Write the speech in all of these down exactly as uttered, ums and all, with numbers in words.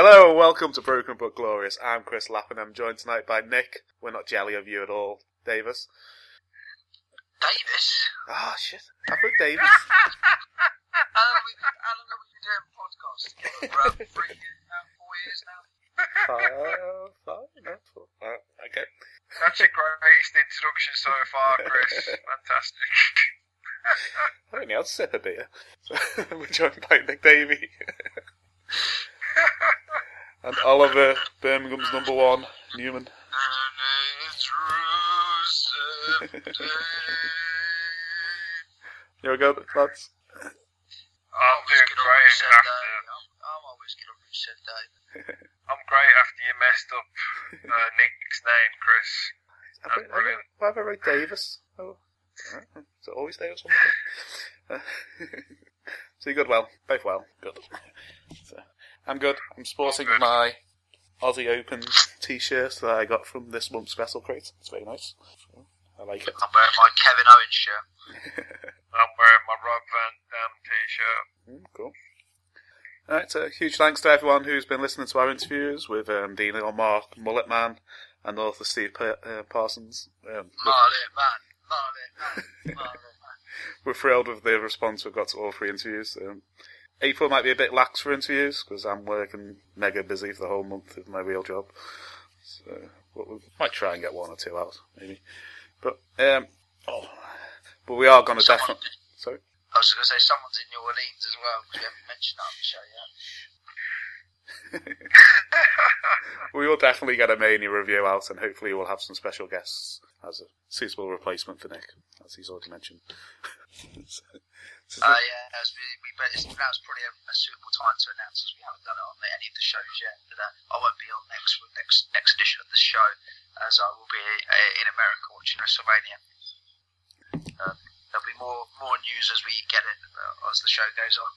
Hello and welcome to Broken But Glorious. I'm Chris Lappin. I'm joined tonight by Nick. We're not jelly of you at all. Davis. Davis? Ah, oh, shit. I put Davis. How long have we, how long have we been doing podcasts together? For about three years now, four years now? Five, five, no, four. Oh, okay. That's your greatest introduction so far, Chris. Fantastic. I only had a sip of beer. So we're joined by Nick Davey. And Oliver, Birmingham's number one, Newman. You good, lads? I'm doing great after... I'm always good on said day. I'm great after you messed up uh, Nick's name, Chris. That's That's brilliant. Why have I wrote Davis? Oh, is it always Davis or something? So you good? Well, both well. Good. So, I'm good. I'm sporting Good. my Aussie Open t-shirt that I got from this month's Wrestle Crate. It's very nice. So, I like it. I'm wearing my Kevin Owens shirt. I'm wearing my Rob Van Dam t-shirt. Mm, cool. Alright, so huge thanks to everyone who's been listening to our interviews with um, Dean or Mark, Mullet Man, and author Steve pa- uh, Parsons. Um, Marley man, Marley man, Marley man. we're thrilled with the response we've got to all three interviews. Um, April might be a bit lax for interviews because I'm working mega busy for the whole month with my real job. So but we might try and get one or two out, maybe. But um, oh, but we are going to Someone- definitely. Sorry. I was going to say someone's in New Orleans as well, because we haven't mentioned that on the show yet. We will definitely get a Mania review out, and hopefully we'll have some special guests as a suitable replacement for Nick, as he's already mentioned. so, so Uh, yeah, as we, we bet it's, now's probably a, a suitable time to announce, as we haven't done it on any of the shows yet. But uh, I won't be on next next next edition of the show, as I will be uh, in America watching WrestleMania. Um, there'll be more more news as we get it uh, as the show goes on.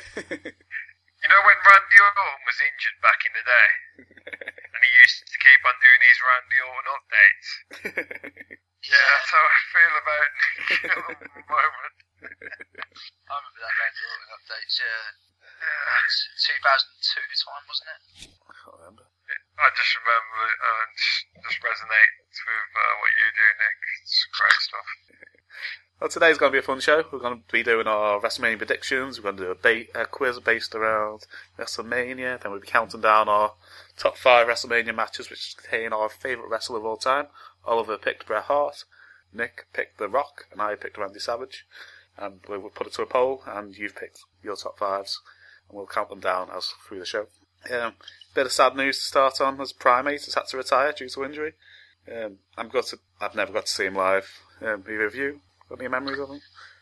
You know when Randy Orton was injured back in the day? And he used to keep on doing his Randy Orton updates? Yeah, that's how I feel about Nick at the moment. I remember that Randy Orton updates. Yeah, uh, two thousand two time, wasn't it? I can't remember. I just remember it and just resonates with uh, what you do, Nick. It's great stuff. Well, today's going to be a fun show. We're going to be doing our WrestleMania predictions. We're going to do a, ba- a quiz based around WrestleMania. Then we'll be counting down our top five WrestleMania matches, which contain our favourite wrestler of all time. Oliver picked Bret Hart, Nick picked The Rock, and I picked Randy Savage. And we will put it to a poll, and you've picked your top fives, and we'll count them down as through the show. Um, bit of sad news to start on, as Primate has had to retire due to injury. Um, I'm got to, I've never got to see him live. Um, either of you got any memories of him?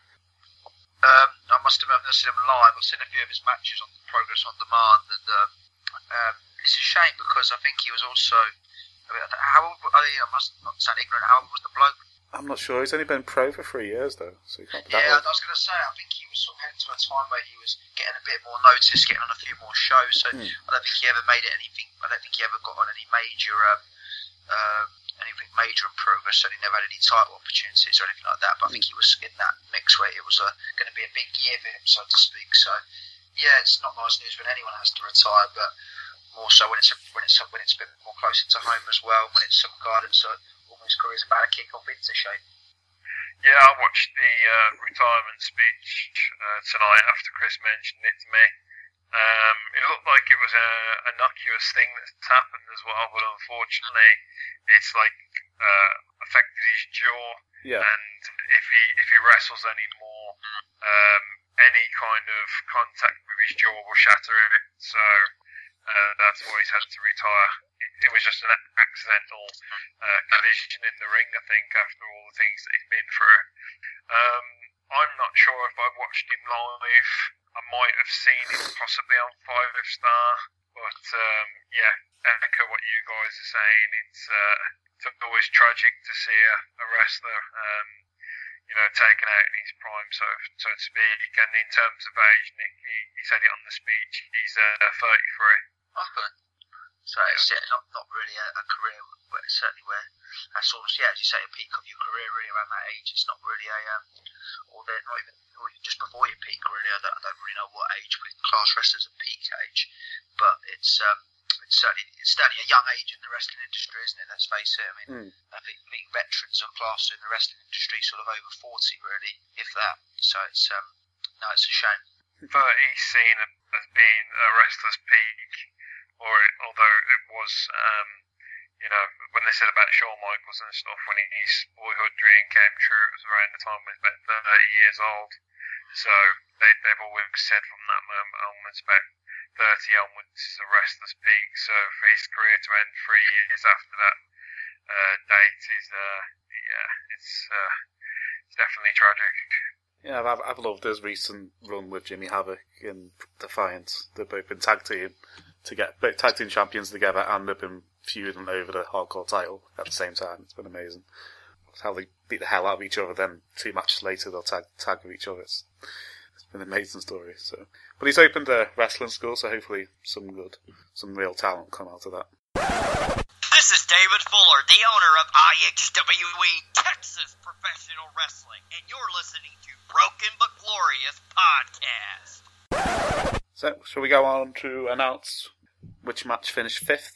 Um, I must admit, I've never seen him live. I've seen a few of his matches on Progress on Demand, and um, um, it's a shame because I think he was also. I mean, how old? I, mean, I must not sound ignorant. How old was the bloke? I'm not sure. He's only been pro for three years, though, so he can't be that Yeah, I old. was going to say. I think he was sort of heading to a time where he was getting a bit more notice, getting on a few more shows. So Hmm. I don't think he ever made it anything. I don't think he ever got on any major. Um, um, anything major in Progress, so he never had any title opportunities or anything like that. But I think he was in that mix where it was uh, going to be a big year for him, so to speak. So yeah, it's not nice news when anyone has to retire, but more so when it's a, when it's a, when it's a bit more closer to home as well. When it's some guy that's uh, almost career's about to kick off into shape. Yeah, I watched the uh, retirement speech uh, tonight after Chris mentioned it to me. Um, it looked like it was a innocuous thing that's happened as well, but unfortunately, it's like uh, affected his jaw. Yeah. And if he if he wrestles anymore, um, any kind of contact with his jaw will shatter it. So uh, that's why he's had to retire. It, it was just an accidental uh, collision in the ring, I think, after all the things that he's been through. Um, I'm not sure if I've watched him live. I might have seen him possibly on Five Star, but um, yeah, echo what you guys are saying. It's, uh, it's always tragic to see a, a wrestler, um, you know, taken out in his prime, so so to speak. And in terms of age, Nick, he, he said it on the speech. He's uh, thirty-three. Okay. So it's yeah, not not really a, a career, but it's certainly where that's almost yeah, as you say, a peak of your career really around that age. It's not really a um, or they're not even or just before your peak really. I don't, I don't really know what age we class wrestlers at peak age, but it's um, it's certainly it's certainly a young age in the wrestling industry, isn't it? Let's face it. I mean, Mm. I think, I think veterans are classed in the wrestling industry sort of over forty, really, if that. So it's um, no, it's a shame. thirty's seen as being a wrestler's peak, or it, although it was, um, you know, when they said about Shawn Michaels and stuff, when his boyhood dream came true, it was around the time when he was about thirty years old. So they, they've always said from that moment onwards, about thirty onwards is a wrestler's peak. So for his career to end three years after that uh, date is, uh, yeah, it's uh, it's definitely tragic. Yeah, I've, I've loved his recent run with Jimmy Havoc in Defiance. They've both been tag team to get both tag team champions together, and they've been feuding over the hardcore title at the same time. It's been amazing. How they beat the hell out of each other, then two matches later they'll tag tag with each other. It's, it's been an amazing story. So, but he's opened a wrestling school, so hopefully some good, some real talent come out of that. This is David Fuller, the owner of I H W E Texas Professional Wrestling, and you're listening to Broken But Glorious Podcast. So, shall we go on to announce which match finished fifth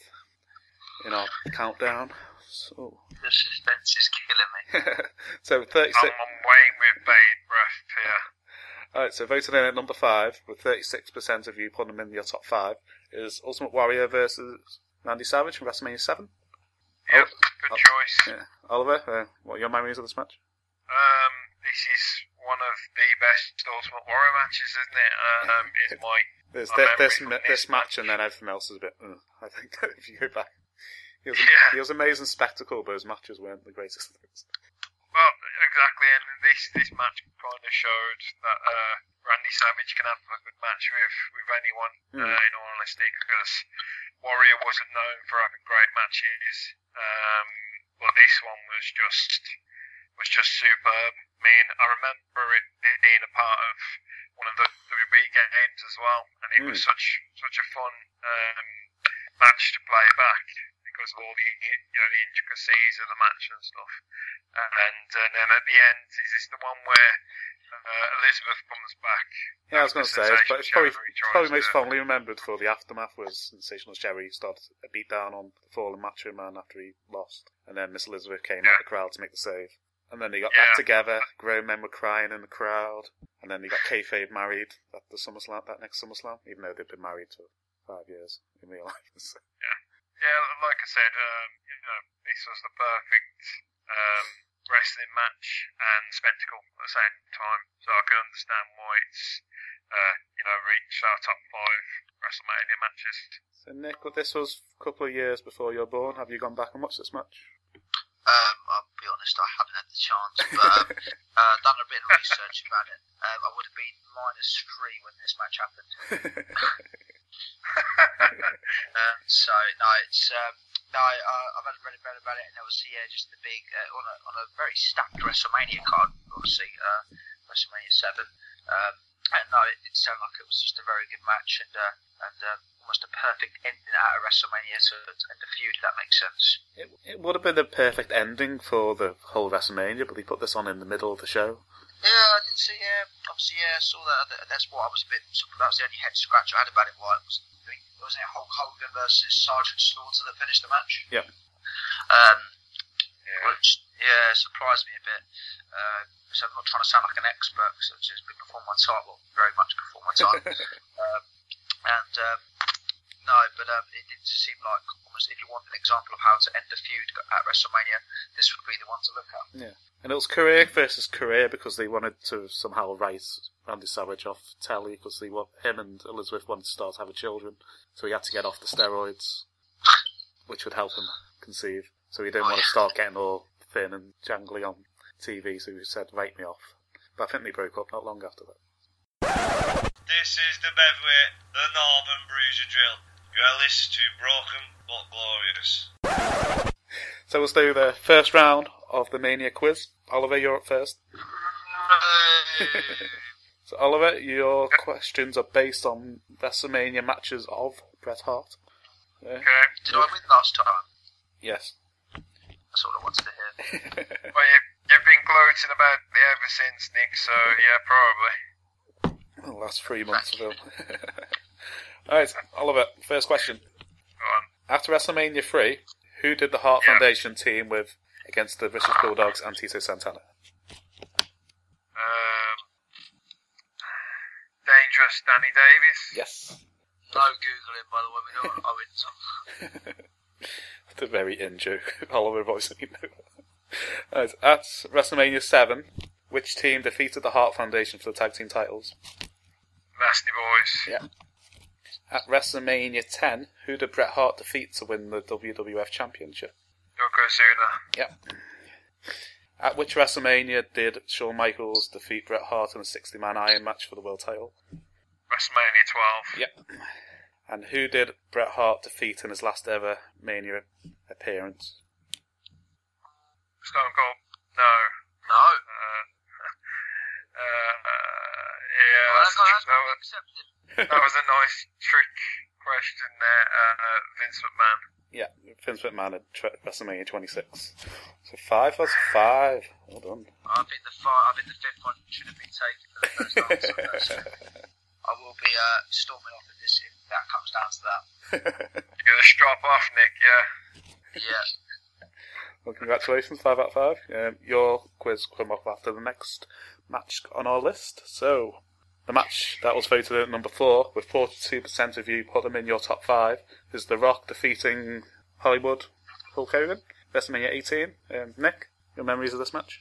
in our countdown? So, The suspense is killing me. so thirty-six. I'm, I'm waiting with bated breath here. Alright, so voted in at number five, with thirty-six percent of you putting them in your top five, is Ultimate Warrior versus Randy Savage from WrestleMania seven. Yep, Oh, good oh, choice. Yeah. Oliver, uh, what are your memories of this match? Um, this is one of the best Ultimate Warrior matches, isn't it? Um, is my There's my th- this, memory ma- from this match, and then everything else is a bit, uh, I think, if you go back. He was, Yeah. he was an amazing spectacle, but his matches weren't the greatest things. Well, exactly, and this this match kind of showed that uh, Randy Savage can have a good match with with anyone. Mm. Uh, in all honesty, because Warrior wasn't known for having great matches, um, but this one was just was just superb. I mean, I remember it being a part of one of the W W E games as well, and it Mm. was such such a fun um, match to play back because of all the you know the intricacies of the match and stuff. And, and then at the end, is this the one where uh, Elizabeth comes back? Yeah, I was going to say, it's, it's probably, it's probably most fun. fondly remembered for the aftermath was Sensational Sherry started a beat down on the fallen Macho Man after he lost, and then Miss Elizabeth came Yeah. out the crowd to make the save. And then they got Yeah. back together, grown men were crying in the crowd, and then they got kayfabe married at the SummerSlam, that next SummerSlam, even though they'd been married for five years in real life. So, Yeah, like I said, um, you know, this was the perfect um, wrestling match and spectacle at the same time. So I can understand why it's, uh, you know, reached our top five WrestleMania matches. so Nick, well, this was a couple of years before you were born. Have you gone back and watched this match? Um, I'll be honest, I haven't had the chance, but um, uh, done a bit of research about it. Um, I would have been minus three when this match happened. um, so no, it's um, no, I, uh, I've had read about about it, and obviously, yeah, just the big uh, on a on a very stacked WrestleMania card, obviously, uh, WrestleMania seven. Um, and no, it, it sounded like it was just a very good match, and uh, and uh, almost a perfect ending out of WrestleMania to, to end the feud. If that makes sense. It, it would have been the perfect ending for the whole WrestleMania, but they put this on in the middle of the show. Yeah, I did see. Yeah, obviously, yeah, I saw that. That's what I was a bit. That was the only head scratch I had about it. Why it was, I mean, wasn't it Hulk Hogan versus Sergeant Slaughter that finished the match? Yeah. Um, Yeah. which yeah surprised me a bit. Uh, so I'm not trying to sound like an expert, because it's just been before my time. Well, very much before my time. um, and um, no, but um, it did seem like almost if you want an example of how to end a feud at WrestleMania, this would be the one to look at. Yeah. And it was career versus career because they wanted to somehow write Randy Savage off telly because they want him and Elizabeth wanted to start having children, so he had to get off the steroids, which would help him conceive. So he didn't Oh, want to yeah. start getting all thin and jangly on T V, so he said, "Write me off." But I think they broke up not long after that. This is the Bedway, the Northern Bruiser Drill. You're listening to Broken But Glorious. So let's do the first round of the Mania quiz. Oliver, you're up first. So Oliver, your questions are based on WrestleMania matches of Bret Hart. Yeah. Okay. Did I win last time? Yes. That's all I wanted to hear. Well, you, you've been gloating about it ever since, Nick, so yeah, probably. The last three months of film. Alright, Oliver, first question. Go After WrestleMania three, who did the Hart Yeah. Foundation team with against the Vicious Bulldogs and Tito Santana? Um, Dangerous Danny Davis. Yes. No Googling, by the way, we know what Owens are. The very in joke. Oliver voice. Right, at WrestleMania seven, which team defeated the Hart Foundation for the tag team titles? Nasty Boys. Yeah. At WrestleMania ten, who did Bret Hart defeat to win the W W F Championship? Yokozuna. Yeah. At which WrestleMania did Shawn Michaels defeat Bret Hart in a sixty-man Iron match for the world title? WrestleMania twelve. Yep. And who did Bret Hart defeat in his last ever Mania appearance? Stone Cold. No. No. Uh, uh, uh, yeah, Well, that's that's, that's that, was, accepted. that was a nice trick question there. Uh, Vince McMahon. Yeah, Vince McMahon at tw- WrestleMania twenty-six. So five was five. Well done. I think the fi- I think the fifth one should have been taken for the first answer. So I will be uh, storming off of this if that comes down to that. You're gonna strap off, Nick. Yeah. Yeah. Well, congratulations, five out of five. Um, your quiz come up after the next match on our list. So, the match that was voted at number four, with forty-two percent of you put them in your top five, is The Rock defeating Hollywood Hulk Hogan, WrestleMania eighteen. Um, Nick, your memories of this match?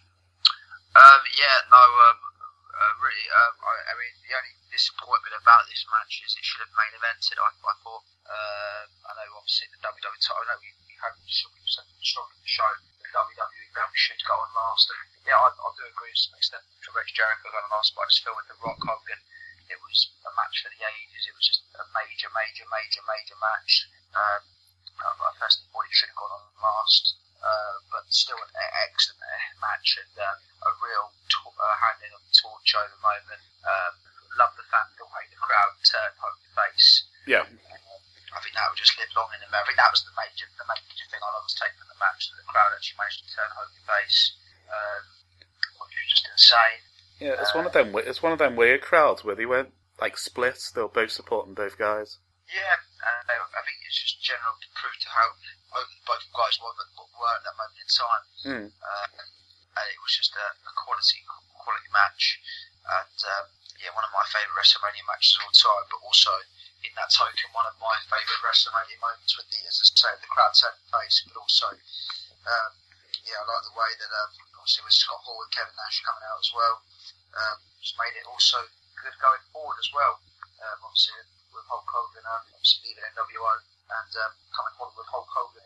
Um, yeah, no, um, uh, really, um, I, I mean, the only disappointment about this match is it should have main evented, I, I thought. Uh, I know, obviously, the W W E title, I know we, we had some strong in the show, the W W E belt should go on last. And, yeah, I, I do agree to some extent for Rex Jericho going on last, but I just feel with The Rock Hogan, it was a match for the ages. It was just a major, major, major, major match. Um, I, I personally thought it should have gone on last. Uh, but still an excellent uh, match and uh, a real to- uh, handing of the torch over moment. Um, love the fact the way the crowd turned Hogan's face. Yeah. Um, I think that would just live long in the memory. I think that was the major, the major thing I was taking from the match, that the crowd actually managed to turn Hogan's face, um, which was just insane. Yeah, it's uh, one of them. It's one of them weird crowds where they weren't like split. They were both supporting both guys. Yeah, and uh, I think it's just general to prove to how open both guys were, were at that moment in time. Mm. Uh, and it was just a, a quality quality match, and um, yeah, one of my favourite WrestleMania matches of all time. But also, in that token, one of my favourite WrestleMania moments with the, as I say, the crowd turning face. But also, um, yeah, I like the way that um, obviously with Scott Hall and Kevin Nash coming out as well, um, just made it also good going forward as well. Um, obviously with Hulk Hogan, um, obviously leaving N W O and um, coming forward with Hulk Hogan.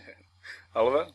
Oliver?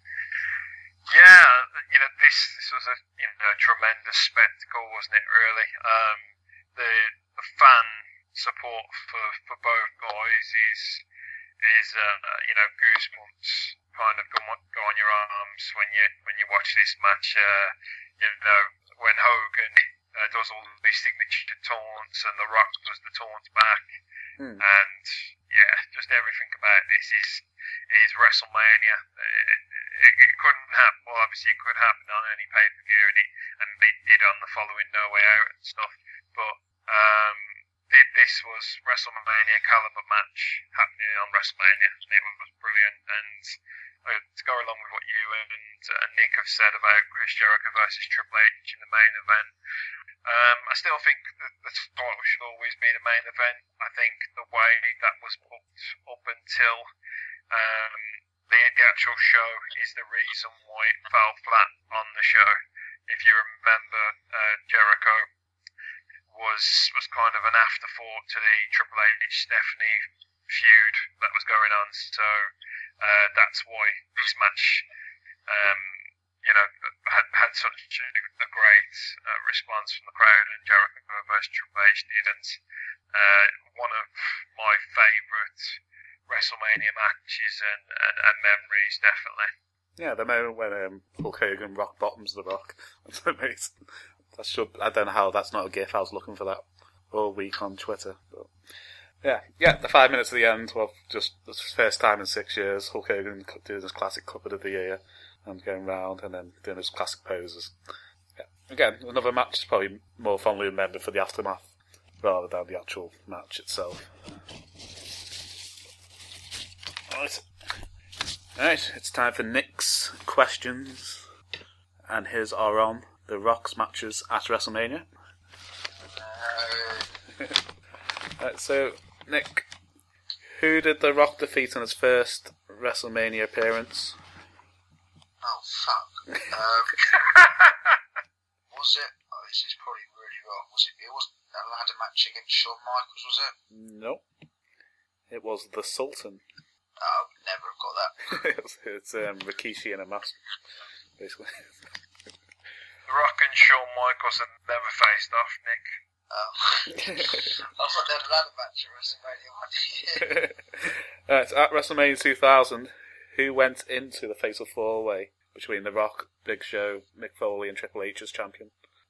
Yeah, you know, this this was a you know a tremendous spectacle, wasn't it? Really, um, the the fan support for, for both guys is is uh, you know goosebumps kind of go on, go on your arms when you when you watch this match. Uh, you know, when Hogan uh, does all these signature taunts and The Rock does the taunts back, Mm. and yeah, just everything about this is is WrestleMania. It, it, it couldn't happen. Well, obviously, it could happen on any pay per view, and it and it did on the following No Way Out and stuff. But um, it, this was WrestleMania caliber match happening on WrestleMania, and it was brilliant. And uh, to go along with what you and uh, Nick have said about Chris Jericho versus Triple H in the main event. Um, I still think that the title should always be the main event. I think the way that was booked up until um, the, the actual show is the reason why it fell flat on the show. If you remember, uh, Jericho was was kind of an afterthought to the Triple H Stephanie feud that was going on. So uh, that's why this match um, you know, had, had such a, a great uh, response from the crowd, and Jericho versus Triple H did, and uh, one of my favourite WrestleMania matches and, and, and memories, definitely. Yeah, the moment when um, Hulk Hogan rock bottoms The Rock. That's amazing. That should, I don't know how that's not a gif. I was looking for that all week on Twitter. But yeah, yeah. The five minutes at the end. Well, just the first time in six years, Hulk Hogan doing his classic Clipper of the Year and going round, and then doing his classic poses. Yeah. Again, another match is probably more fondly remembered for the aftermath rather than the actual match itself. Right. Alright, it's time for Nick's questions. And his are on The Rock's matches at WrestleMania. Uh, Right, so, Nick, who did The Rock defeat in his first WrestleMania appearance? oh, fuck. Um, was it? Oh, this is probably really wrong. Was it? It wasn't. I had a match against Shawn Michaels, was it? Nope. It was The Sultan. Oh, I would never have got that. it's it's um, Rikishi in a mask, basically. The Rock and Shawn Michaels have never faced off, Nick. Oh. I thought they'd had a match at WrestleMania one year. Right, at WrestleMania two thousand, who went into the Fatal four-way between The Rock, Big Show, Mick Foley and Triple H as champion?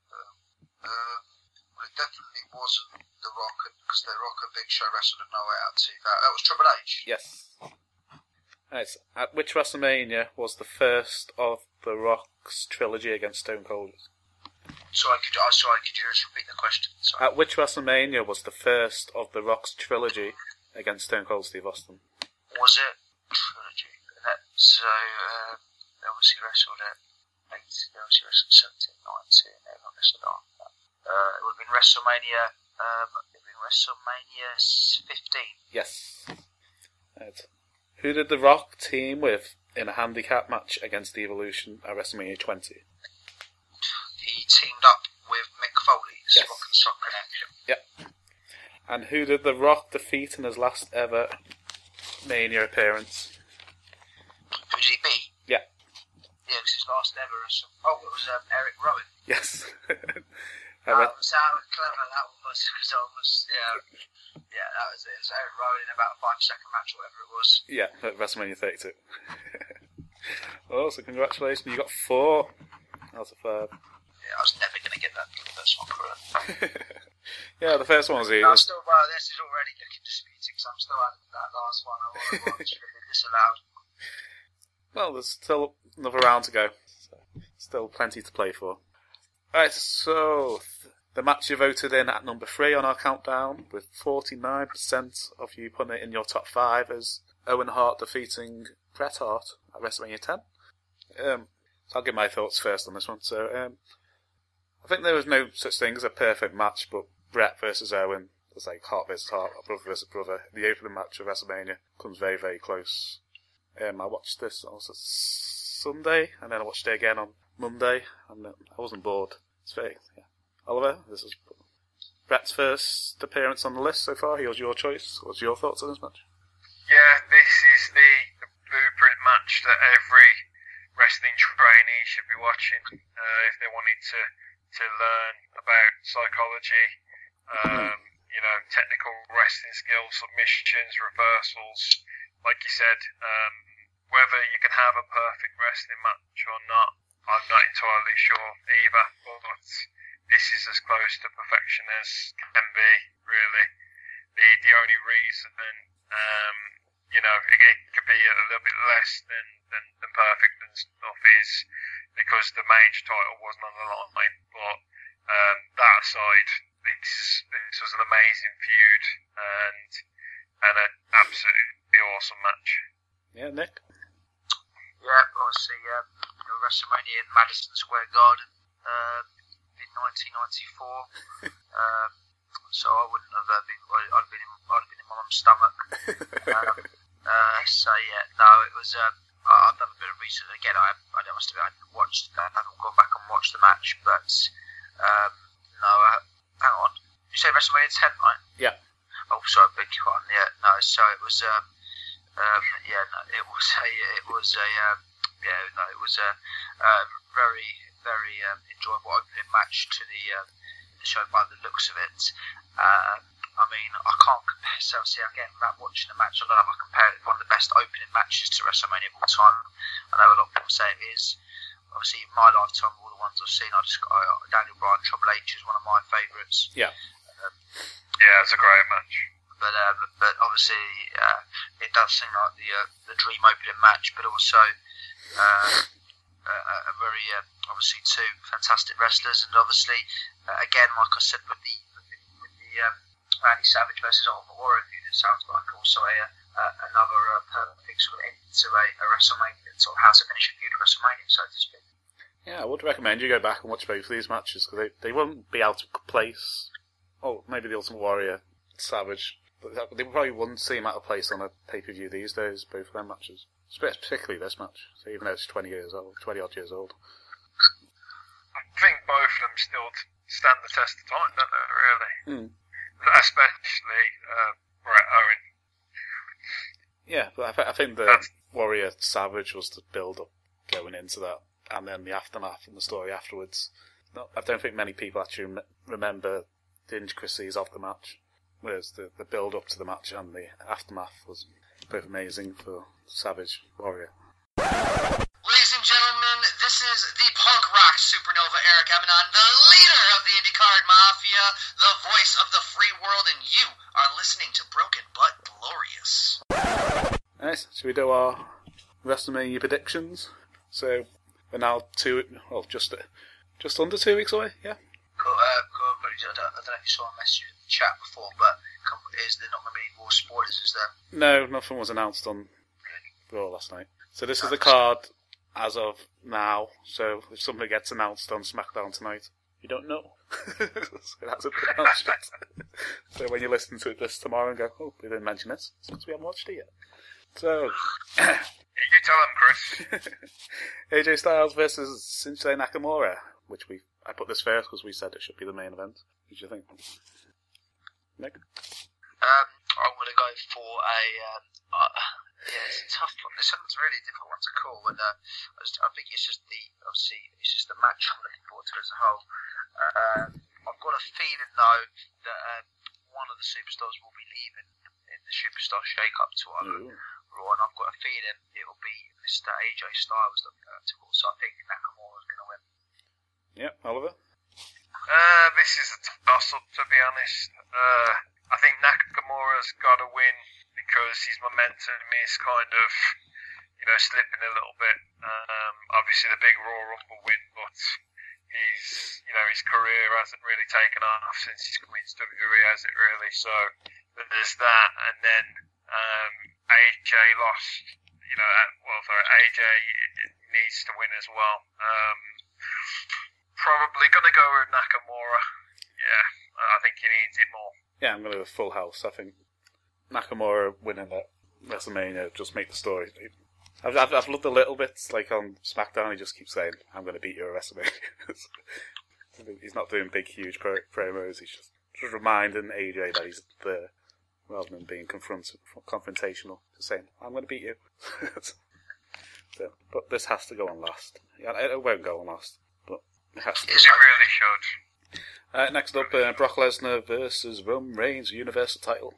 Um, well, it definitely wasn't The Rock, because The Rock and Big Show wrestled at No Way Out two thousand. That was Triple H. Yes. Right, at which WrestleMania was the first of The Rock's trilogy against Stone Cold? Sorry, could you, oh, sorry, could you just repeat the question? Sorry. At which WrestleMania was the first of The Rock's trilogy against Stone Cold Steve Austin? Was it trilogy? That, so, um, they obviously wrestled at eight, they obviously wrestled at seventeen, nineteen, they haven't wrestled after that. Uh, it would have been WrestleMania, um, it would have been WrestleMania fifteen. Yes. Right. Who did The Rock team with in a handicap match against the Evolution at WrestleMania twenty? He teamed up with Mick Foley's Yes. Rock and Sock Connection. Yep. And who did The Rock defeat in his last ever Mania appearance? Who did he beat? Yeah. Yeah, it was his last ever. Wrestle- Oh, it was um, Eric Rowan. Yes. I That read- was how clever that was, because I was, yeah, yeah, that was it. It was Eric Rowan in about a five second match or whatever it was. yeah, at WrestleMania thirty-two. Oh, so congratulations, you got four out of five. Yeah, I was never going to get that for the first one, correct? Yeah, the first one was easy. I'm still, well, this is already looking disputing, because I'm still at that last one. I want to watch it be disallowed. Well, there's still another round to go. So still plenty to play for. Alright, so th- the match you voted in at number three on our countdown, with forty-nine percent of you putting it in your top five, is Owen Hart defeating Bret Hart at WrestleMania ten. Um, so I'll give my thoughts first on this one. So um, I think there was no such thing as a perfect match, but Bret versus Owen, it's like Hart versus Hart, or brother versus brother. The opening match of WrestleMania comes very, very close. Um, I watched this on Sunday, and then I watched it again on Monday, and I wasn't bored. It's very, yeah. Oliver, this is Bret's first appearance on the list so far. He was your choice. What's your thoughts on this match? Yeah, this is the, the blueprint match that every wrestling trainee should be watching uh, if they wanted to, to learn about psychology, um, you know, technical wrestling skills, submissions, reversals. Like you said, um, whether you can have a perfect wrestling match or not, I'm not entirely sure either, but this is as close to perfection as can be, really. The the only reason, um, you know, it, it could be a little bit less than, than, than perfect and stuff is because the major title wasn't on the line, but um, that aside, this, is, this was an amazing feud and, and an absolutely awesome match. Yeah, Nick? Yeah, obviously, um, you know, WrestleMania in Madison Square Garden um, in nineteen ninety-four. um, so I wouldn't have uh, been. I'd have been in, I'd have been in my mum's stomach. um, uh, so yeah, no, it was. Um, I, I've done a bit of research again. I, I don't must admit I haven't watched. I haven't gone back and watched the match, but um, no. Uh, hang on. Did you say WrestleMania ten, right? Yeah. Oh, sorry, beg your pardon. Yeah, no. So it was. Um, Um, yeah, no, it was a, it was a, um, yeah, no, it was a, uh, very, very um, enjoyable opening match to the, um, the show by the looks of it. Um, I mean, I can't compare. So, see, again, without watching the match, I don't know if I compare it with one of the best opening matches to WrestleMania of all time. I know a lot of people say it is. Obviously, in my lifetime, all the ones I've seen, I just got uh, Daniel Bryan, Triple H is one of my favourites. Yeah. Um, Yeah, it's a great match. But uh, but, but obviously uh, it does seem like the uh, the dream opening match, but also uh, a, a very uh, obviously two fantastic wrestlers, and obviously uh, again, like I said, with the with the, with the um, Randy Savage versus Ultimate Warrior feud, it sounds like also a, uh, another uh, perfect sort of end to a, a WrestleMania, sort of how to finish a feud at WrestleMania, so to speak. Yeah, I would recommend you go back and watch both of these matches because they, they won't be out of place. Oh, maybe the Ultimate Warrior, Savage, but they probably wouldn't seem out of place on a pay-per-view these days, both of them matches. Particularly this match, so even though it's twenty years old, twenty odd years old. I think both of them still t- stand the test of time, don't they, really? Mm. Especially uh, Bret Owen. Yeah, but I, th- I think the That's... Warrior Savage was the build-up going into that, and then the aftermath and the story afterwards. No, I don't think many people actually rem- remember the intricacies of the match, whereas the, the build-up to the match and the aftermath was both amazing for Savage Warrior. Ladies and gentlemen, this is the punk rock supernova Eric Emanon, the leader of the IndyCar Mafia, the voice of the free world, and you are listening to Broken But Glorious. Nice. Should we do our WrestleMania predictions? So we're now two, well, just just under two weeks away. Yeah. Cool, uh, cool, cool. I, don't, I don't know if you saw a message in the chat before, but is there not going to be any more spoilers? Is there? No, nothing was announced on Raw last night. So this is the card as of now. So if something gets announced on SmackDown tonight, you don't know. So that's a bit announced. So when you listen to this tomorrow and go, oh, we didn't mention this, since we haven't watched it yet. So You tell them, Chris. A J Styles versus Shinsuke Nakamura, which we I put this first because we said it should be the main event. What do you think, Nick? Um, I'm going to go for a. Um, uh, yeah, it's a tough one. This one's really a difficult one to call, and uh, I, just, I think it's just the obviously it's just the match I'm looking forward to as a whole. Uh, um, I've got a feeling though that um, one of the superstars will be leaving in the Superstar Shake-Up to either Raw, and I've got a feeling it'll be Mister A J Styles that we're going to call. So I think Nakamura's going to win. Yeah, Oliver. Uh, this is a toss-up, to be honest. Uh, I think Nakamura's got to win because his momentum is kind of, you know, slipping a little bit. Um, obviously the big Raw Rumble win, but he's, you know, his career hasn't really taken off since he's come into W W E, has it really? So there's that, and then um, A J lost, you know, at, well, sorry, A J needs to win as well. Um, probably going to go with Nakamura. Yeah, I think he needs it more. Yeah, I'm going to go full house. I think Nakamura winning at WrestleMania just make the story. I've, I've, I've loved the little bits, like on SmackDown, he just keeps saying, I'm going to beat you at WrestleMania. He's not doing big, huge pro- promos, he's just, just reminding A J that he's there, rather than being confront- confrontational, just saying, I'm going to beat you. So, but this has to go on last. Yeah, it won't go on last, but it has to. It really should. Uh, next up, uh, Brock Lesnar versus Roman Reigns, Universal title.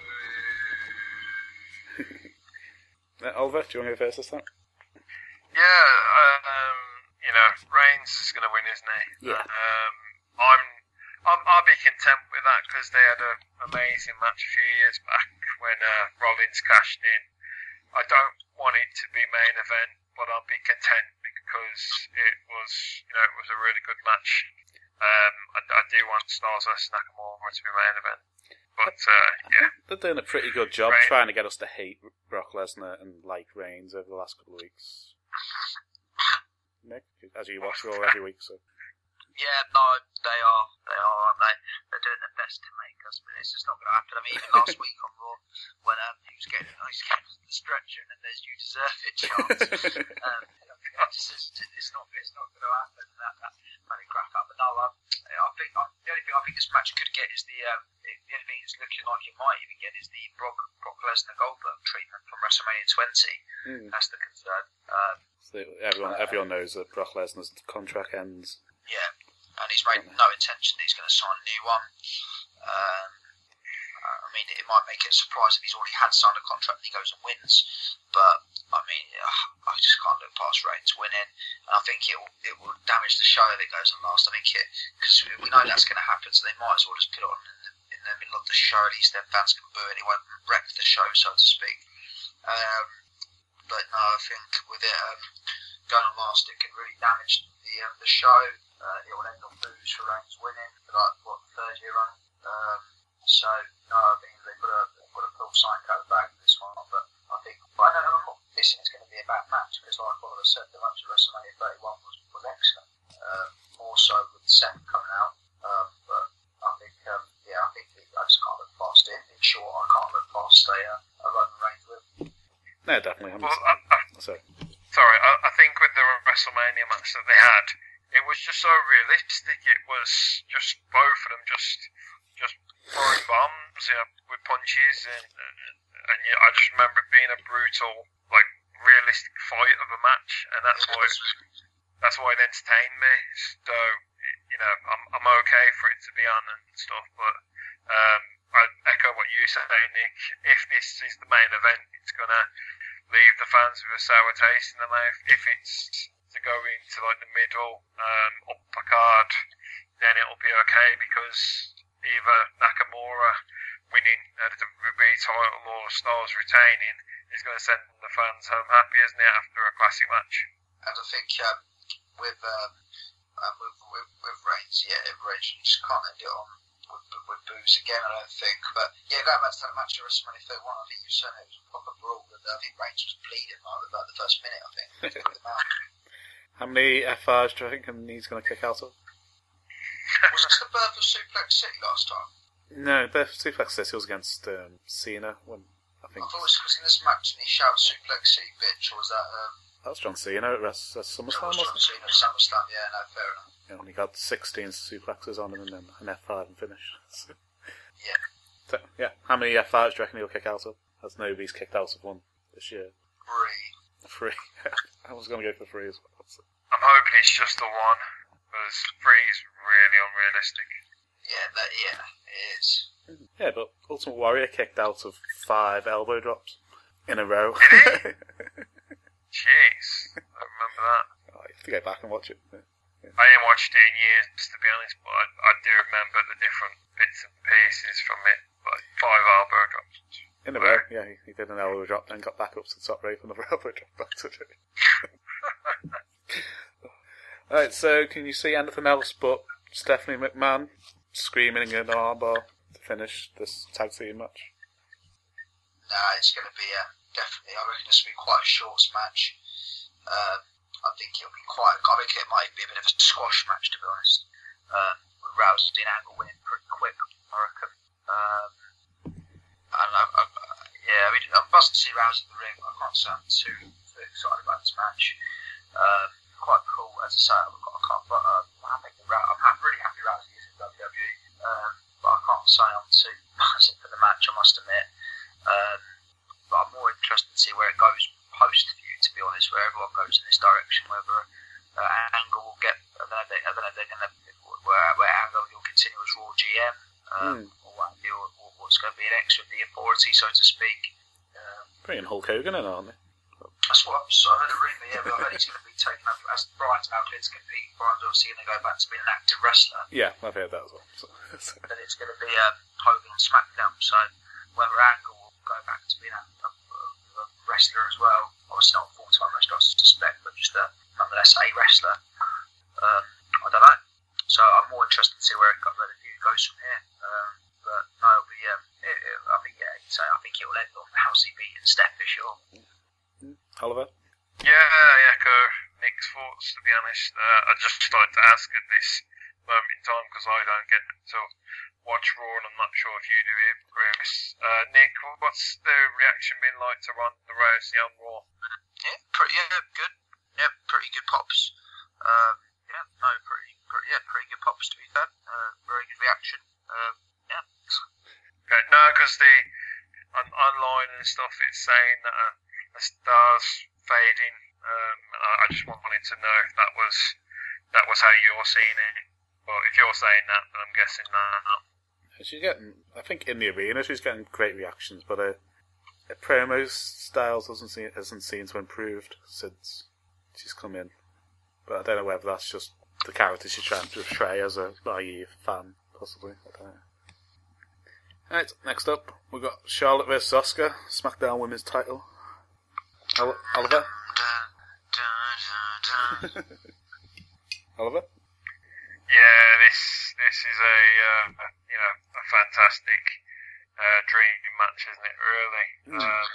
uh, Oliver, do you want to go first this time? Yeah, um, you know, Reigns is going to win, isn't he? Yeah. Um, I'm, I'm, I'll be content with that because they had an amazing match a few years back when uh, Rollins cashed in. I don't want it to be main event, but I'll be content because it was, you know, it was a really good match. Um, I, I do want Styles versus Nakamura to be main event, but uh, yeah, they're doing a pretty good job Reigns. trying to get us to hate Brock Lesnar and like Reigns over the last couple of weeks. Nick, as you watch Raw every week, so. Yeah, no, they are, they are, aren't they? They're doing their best to make us, but it's just not going to happen. I mean, even last week on Raw, when um, he was getting, he was getting the stretcher, and then there's "You deserve it" chance. um, it's, just, it's not, it's not going to happen. That, that kind of crap up. But no, um, I think um, the only thing I think this match could get is the, um, the only thing it's looking like it might even get is the Brock, Brock Lesnar Goldberg treatment from WrestleMania twenty. Mm. That's the concern. Um, so everyone, uh, everyone knows that Brock Lesnar's contract ends. Yeah, and he's made no intention that he's going to sign a new one. Um, I mean, it might make it a surprise if he's already had signed a contract and he goes and wins. But, I mean, I just can't look past Reigns winning. And I think it will, it will damage the show if it goes on last. I think it, because we know that's going to happen, so they might as well just put it on in the, in the middle of the show. At least their fans can boo and it won't wreck the show, so to speak. Um, but no, I think with it um, going on last, it can really damage the, um, the show. Uh, it will end on booze for Reigns winning for like what the third year run. Um, so no, I mean they've got to they've got to pull something out of the bag for this one. I'm Well, I, I, sorry. sorry, I, I think with the WrestleMania match that they had, it was just so realistic. It was just both of them just just throwing bombs, you know, with punches, and and, and yeah, I just remember it being a brutal, like, realistic fight of a match, and that's why that's why it entertained me. So, you know, I'm I'm okay for it to be on and stuff, but um, I echo what you say, Nick. If this is the main event, it's gonna leave the fans with a sour taste in their mouth. If it's to go into like the middle um, upper card, then it'll be okay, because either Nakamura winning uh, the W W E title or Styles retaining is going to send the fans home happy, isn't it, after a classic match? And I think um, with, um, uh, with with with Reigns, yeah, Reigns, you just can't end it on with, with booze again, I don't think. But yeah, going back to that match at WrestleMania thirty-one, I think you said it was a proper brawl, and I think Reigns was bleeding like about the first minute, I think. With the mouth. How many F Rs do you think he's going to kick out of? Was this the birth of Suplex City last time? No, the Suplex City was against um, Cena. When I think I thought it was because in this match he shouted Suplex City, bitch, or was that... Um, that was John Cena at Wrest- at SummerSlam, John wasn't it? Cena at SummerSlam, yeah, no, fair enough. Yeah, and he got sixteen suplexes on him and then an F five and finish. So, Yeah. so, yeah, how many F Rs do you reckon he'll kick out of? As nobody's kicked out of one this year. Three. Three. I was going to go for three as well. So. I'm hoping it's just the one, because three is really unrealistic. Yeah, that, yeah, it is. Yeah, but Ultimate Warrior kicked out of five elbow drops in a row. Did he? Jeez, I remember that. Oh, you have to go back and watch it. Yeah. I ain't watched it in years, to be honest, but I, I do remember the different bits and pieces from it. Like five elbow drops. In a row, yeah, he, he did an elbow drop, then got back up to the top rope, another elbow drop back to it. Alright, so can you see anything else but Stephanie McMahon screaming in an armbar to finish this tag team match? Nah, it's going to be a, definitely, I reckon this will be quite a short match. Um, I think it'll be quite, I think it might be a bit of a squash match, to be honest. Um, with Rousey and Angle winning pretty quick, I reckon. Um, and I, I, yeah, I mean, I'm buzzing to see Rousey in the ring. I can't say I'm too, too excited about this match. Um, quite cool, as I say, I've got, I can't, but um, I'm, happy that, I'm happy, really happy Rousey is in W W E. Um, but I can't say I'm too buzzing for the match, I must admit. Um, but I'm more interested to see where it goes post feud, to be honest, where everyone goes in this direction, whether uh, Angle will get, I don't know if, they, I don't know if they're going to, where, where Angle will continue as Raw G M, um, mm. or, what, or, or what's going to be an extra of the authority, so to speak. Um, Bringing Hulk Hogan in, aren't they? That's what I'm so I heard a rumour, yeah, but I heard he's going to be taken up as Brian's now clear to compete. Brian's obviously going to go back to being an active wrestler. Yeah, I've heard that as well. So, then it's going to be um, Hogan on SmackDown, so whether Angle will go back to being a, a, a wrestler as well, obviously not a full-time wrestler, I suspect, but just a, nonetheless a wrestler. Um, I don't know. So I'm more interested to see where it, where the feud goes from here. Um, but no, it'll be. Um, it, it, I think yeah, so I think it will end on Rousey beating Steph for sure. Oliver? Yeah, I echo Nick's thoughts, to be honest. Uh, I just started to ask at this moment in time because I don't get to watch Raw, and I'm not sure if you do either, Chris. Uh, Nick, what's the reaction been like to Ronda Rousey on Raw? Yeah, pretty, yeah, good. Yeah, pretty good pops. Um, yeah, no, pretty, pretty, yeah, pretty good pops, to be fair. Uh, very good reaction. Um, yeah. Okay, no, because the on, online and stuff, it's saying that uh, the stars fading. Um, I, I just wanted to know if that was that was how you're seeing it. But if you're saying that, then I'm guessing that. She's getting, I think, in the arena, she's getting great reactions, but her, her promo styles doesn't seem hasn't seemed to improved since she's come in. But I don't know whether that's just the character she's trying to portray as a naive fan, possibly. I don't know. Alright, next up, we've got Charlotte versus Asuka, SmackDown Women's title. Ol- Oliver? Oliver? Yeah, this this is a uh, you know a fantastic uh, dream match, isn't it? Really. Mm. Um,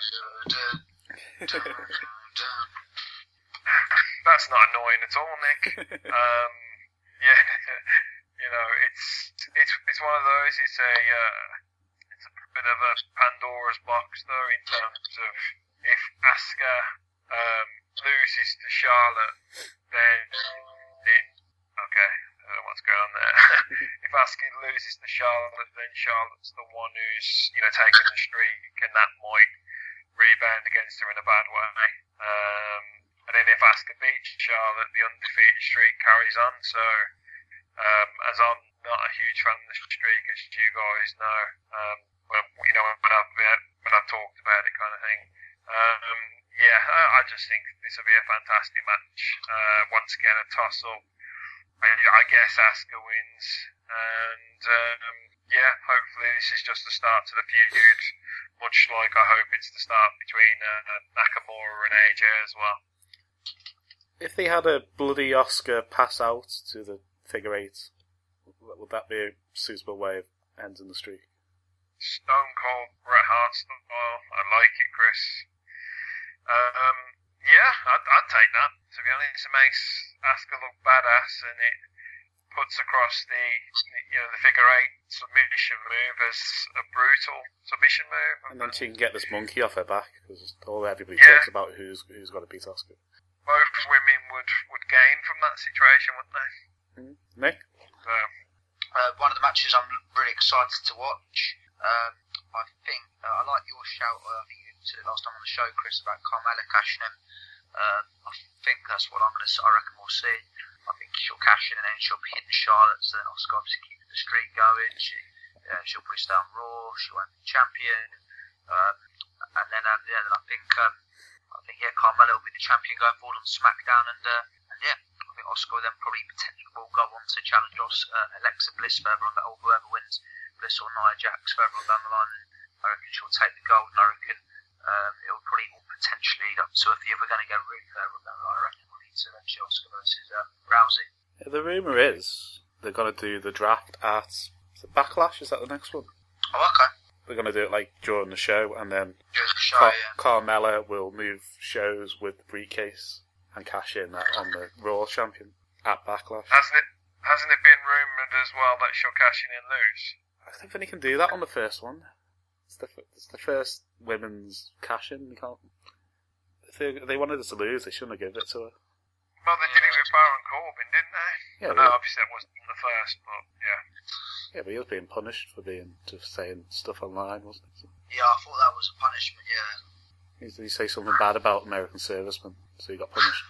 that's not annoying at all, Nick. Um, yeah, you know, it's it's it's one of those. It's a uh, it's a bit of a Pandora's box, though, in terms of if Asuka um, loses to Charlotte, then it, okay, I don't know what's going on there. If Asuka loses to Charlotte, then Charlotte's the one who's, you know, taking the streak, and that might rebound against her in a bad way. Um, and then if Asuka beats Charlotte, the undefeated streak carries on. So, um, as I'm not a huge fan of the streak, as you guys know, um, when, you know, when I've when I've talked about it, kind of thing. Um, yeah, I, I just think this will be a fantastic match. Uh, once again, a tussle. I, I guess Asuka wins, and um, yeah, hopefully this is just the start to the feud. Much like I hope it's the start between uh, Nakamura and A J as well. If they had a bloody Asuka pass out to the figure eight, would that be a suitable way of ending the streak? Stone Cold Bret Hart style. I like it, Chris. Um, yeah, I'd, I'd take that. To be honest, it makes Asuka look badass, and it puts across the, you know, the figure eight submission move as a brutal submission move. And then she can get this monkey off her back, because all everybody yeah. talks about who's who's got to beat Asuka. Both women would, would gain from that situation, wouldn't they? Mm. Nick? So, uh, one of the matches I'm really excited to watch. Um, I think uh, I like your shout. Uh, I think you said it last time on the show, Chris, about Carmella cashing in. Uh, I think that's what I'm going to. I reckon we'll see. I think she'll cash in and then she'll be hitting Charlotte. So then Asuka obviously keeping the streak going. She uh, she'll probably stay on Raw. She won't be champion. Um, and then um, yeah, then I think um, I think yeah, Carmella will be the champion going forward on SmackDown. And, uh, and yeah, I think Asuka will then probably potentially will go on to challenge uh, Alexa Bliss further on, or whoever wins. Bliss or Nia Jax further on down the line, and I reckon she'll take the gold, and I reckon um, it'll probably potentially lead up to if you're ever going to go really further down the line, I reckon we'll lead to eventually Asuka versus um, Rousey. Yeah, the rumour is they're going to do the draft at is it Backlash, is that the next one? Oh, okay. They're going to do it like during the show, and then During the show, Car- yeah. Carmella will move shows with the briefcase and cash in that on the Raw champion at Backlash. hasn't it hasn't it been rumoured as well that she'll cash in and lose? I think they can do that on the first one. It's the, it's the first women's cash-in. They can't. If they, if they wanted us to lose, they shouldn't have given it to her. Well, they did it with Baron Corbin, didn't they? Yeah, I know, they- obviously that wasn't the first, but yeah. Yeah, but he was being punished for being just saying stuff online, wasn't he? So Yeah, I thought that was a punishment, yeah. he, he say something bad about American servicemen, so he got punished.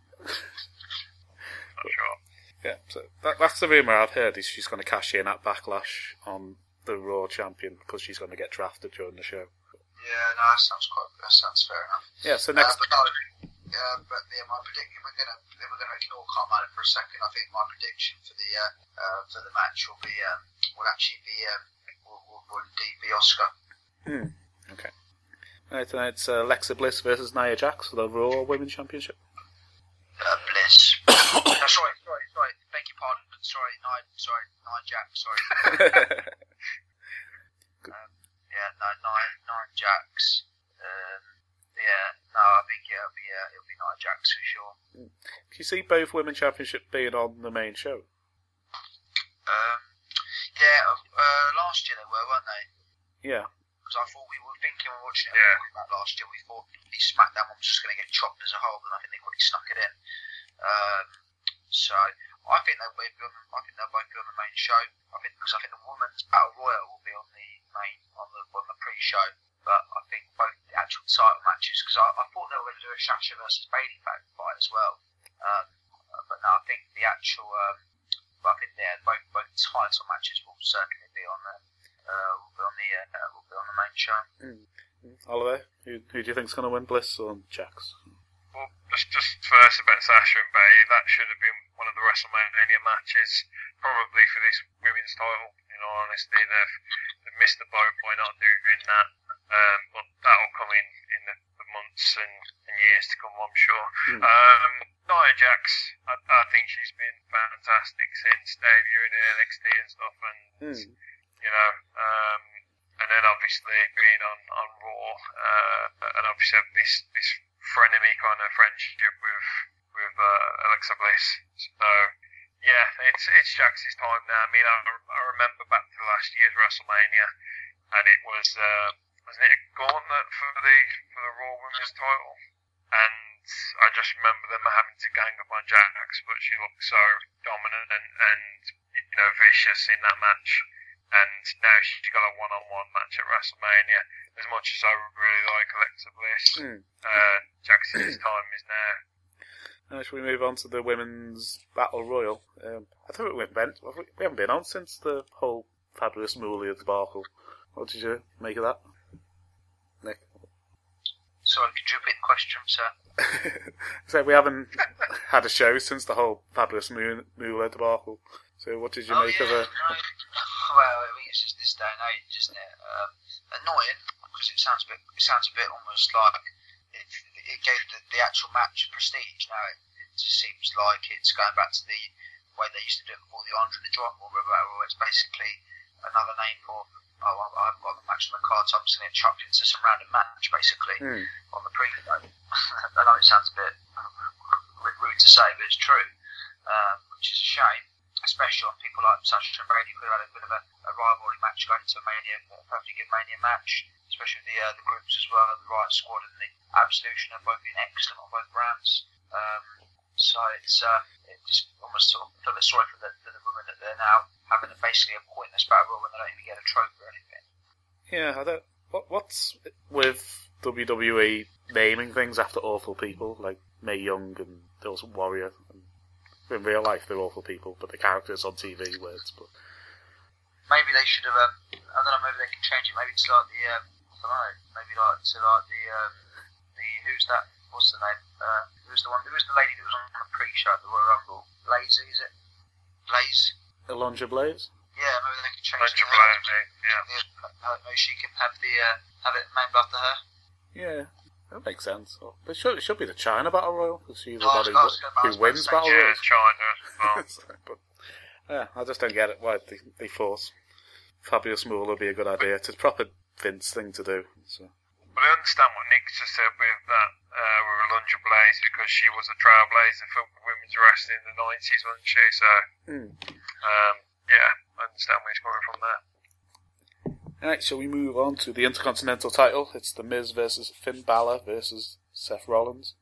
Not sure. Yeah, so that, that's the rumour I've heard. Is she's going to cash in at Backlash on the Raw champion because she's going to get drafted during the show. Yeah, no, that sounds quite. That sounds fair enough. Yeah, so Uh, next. but no, uh, but yeah, my prediction. We're gonna we're gonna ignore Carmella for a second. I think my prediction for the uh, uh, for the match will be um, will actually be um, will, will, will indeed be Asuka. Hmm. Okay. Right, tonight it's uh, Alexa Bliss versus Nia Jax for the Raw Women's Championship. Uh, Bliss. no, sorry, sorry, sorry. Beg your pardon. Sorry, Nia. Sorry, Nia Jax. Sorry. um, yeah, no, Nia, Nia Jax. Um, yeah, no, I think yeah, it'll be uh, it'll be Nia Jax for sure. Can you see both Women's Championship being on the main show? Um, yeah, uh, last year they were, weren't they? Yeah. Because I thought we were thinking we were watching it Yeah. about last year. We thought the SmackDown one was just going to get chopped as a whole, but I think they probably snuck it in. Um, so I think they'll both be on. The, I think they'll both be on the main show. I think because I think the Women's Battle Royal will be on the main on the on the pre-show. But I think both the actual title matches, because I, I thought they were going to do a Sasha versus Bayley fight as well. Um, but no, I think the actual. Um, but I think yeah, both both title matches will certainly be on the. Uh, will be on the uh, will be on the main show. Mm. Oliver, who, who do you think's going to win, Bliss or Jax? Well, just, just first about Sasha and Bayley, that should have been one of the WrestleMania matches, probably for this women's title. In all honesty, they've, they've missed the boat by not doing that. Um, but that'll come in in the, the months and, and years to come, I'm sure. Mm. Um, Nia Jax, I, I think she's been fantastic since debuting in N X T and stuff, and Mm. you know, um, and then obviously being on on Raw, uh, and obviously having this this frenemy kind of friendship with with uh, Alexa Bliss. So yeah, it's it's Jax's time now. I mean, I, I remember back to last year's WrestleMania, and it was uh, wasn't it a gauntlet for the for the Raw Women's title? And I just remember them having to gang up on Jax, but she looked so dominant and, and you know vicious in that match. And now she got a one-on-one match at WrestleMania. As much as I really like Alexa Bliss, Mm. uh, Jax's time is now. Now, shall we move on to the women's battle royal? Um, I thought we went. We haven't been on since the whole Fabulous Moolah debacle. What did you make of that, Nick? Sorry, could you repeat the question, sir? So we haven't had a show since the whole Fabulous Moolah debacle. So what did you oh, make yeah, of it? No. Well, I mean, it's just this day and age, isn't it? Um, annoying because it sounds a bit. It sounds a bit almost like it. It gave the, the actual match prestige. Now it, it just seems like it's going back to the way they used to do it before the Andre the Giant War, where it's basically another name for. Oh, I haven't got the match on the cards. I'm just going to get chucked into some random match, basically, Hmm. on the preview. I know it sounds a bit rude to say, but it's true, um, which is a shame. Especially on people like Sasha and Brady, who had a bit of a, a rivalry match going into a Mania, a perfectly good Mania match, especially with the, uh, the groups as well, the Riot Squad and the Absolution have both been excellent on both brands. Um, so it's uh, it just almost sort of feel a bit sorry for the, for the women that they're now having a, basically a pointless battle when they don't even get a trophy or anything. Yeah, I don't. What, what's with W W E naming things after awful people like Mae Young and the Ultimate Warrior? And in real life, they're awful people, but the characters on T V words. But maybe they should have. Um, I don't know. Maybe they can change it. Maybe to like the. Um, I don't know. Maybe like to like the. Um, the who's that? What's the name? Uh, who's the one? Who's the lady that was on the pre-show at the Royal Rumble? Blaze, is it? Blaze. Alundra Blaze. Yeah, maybe they can change Alundra it. Blaze, yeah. Uh, maybe she can have the uh, have it named after her. Yeah, that makes sense. Well, it should it should be the China Battle Royal because she's the Oh, I one was- who, I was gonna- I who was about wins to say, Battle Yeah, Royals. China as well. But yeah, I just don't get it. Why they, they force Fabulous Moolah would be a good idea. It's a proper Vince thing to do. So. But I understand what Nick just said with that, uh, with Alundra Blaze, because she was a trailblazer for women's wrestling in the nineties, wasn't she? So, Mm. um, yeah, I understand where he's coming from there. Alright, so we move on to the Intercontinental title. It's The Miz versus Finn Balor versus Seth Rollins.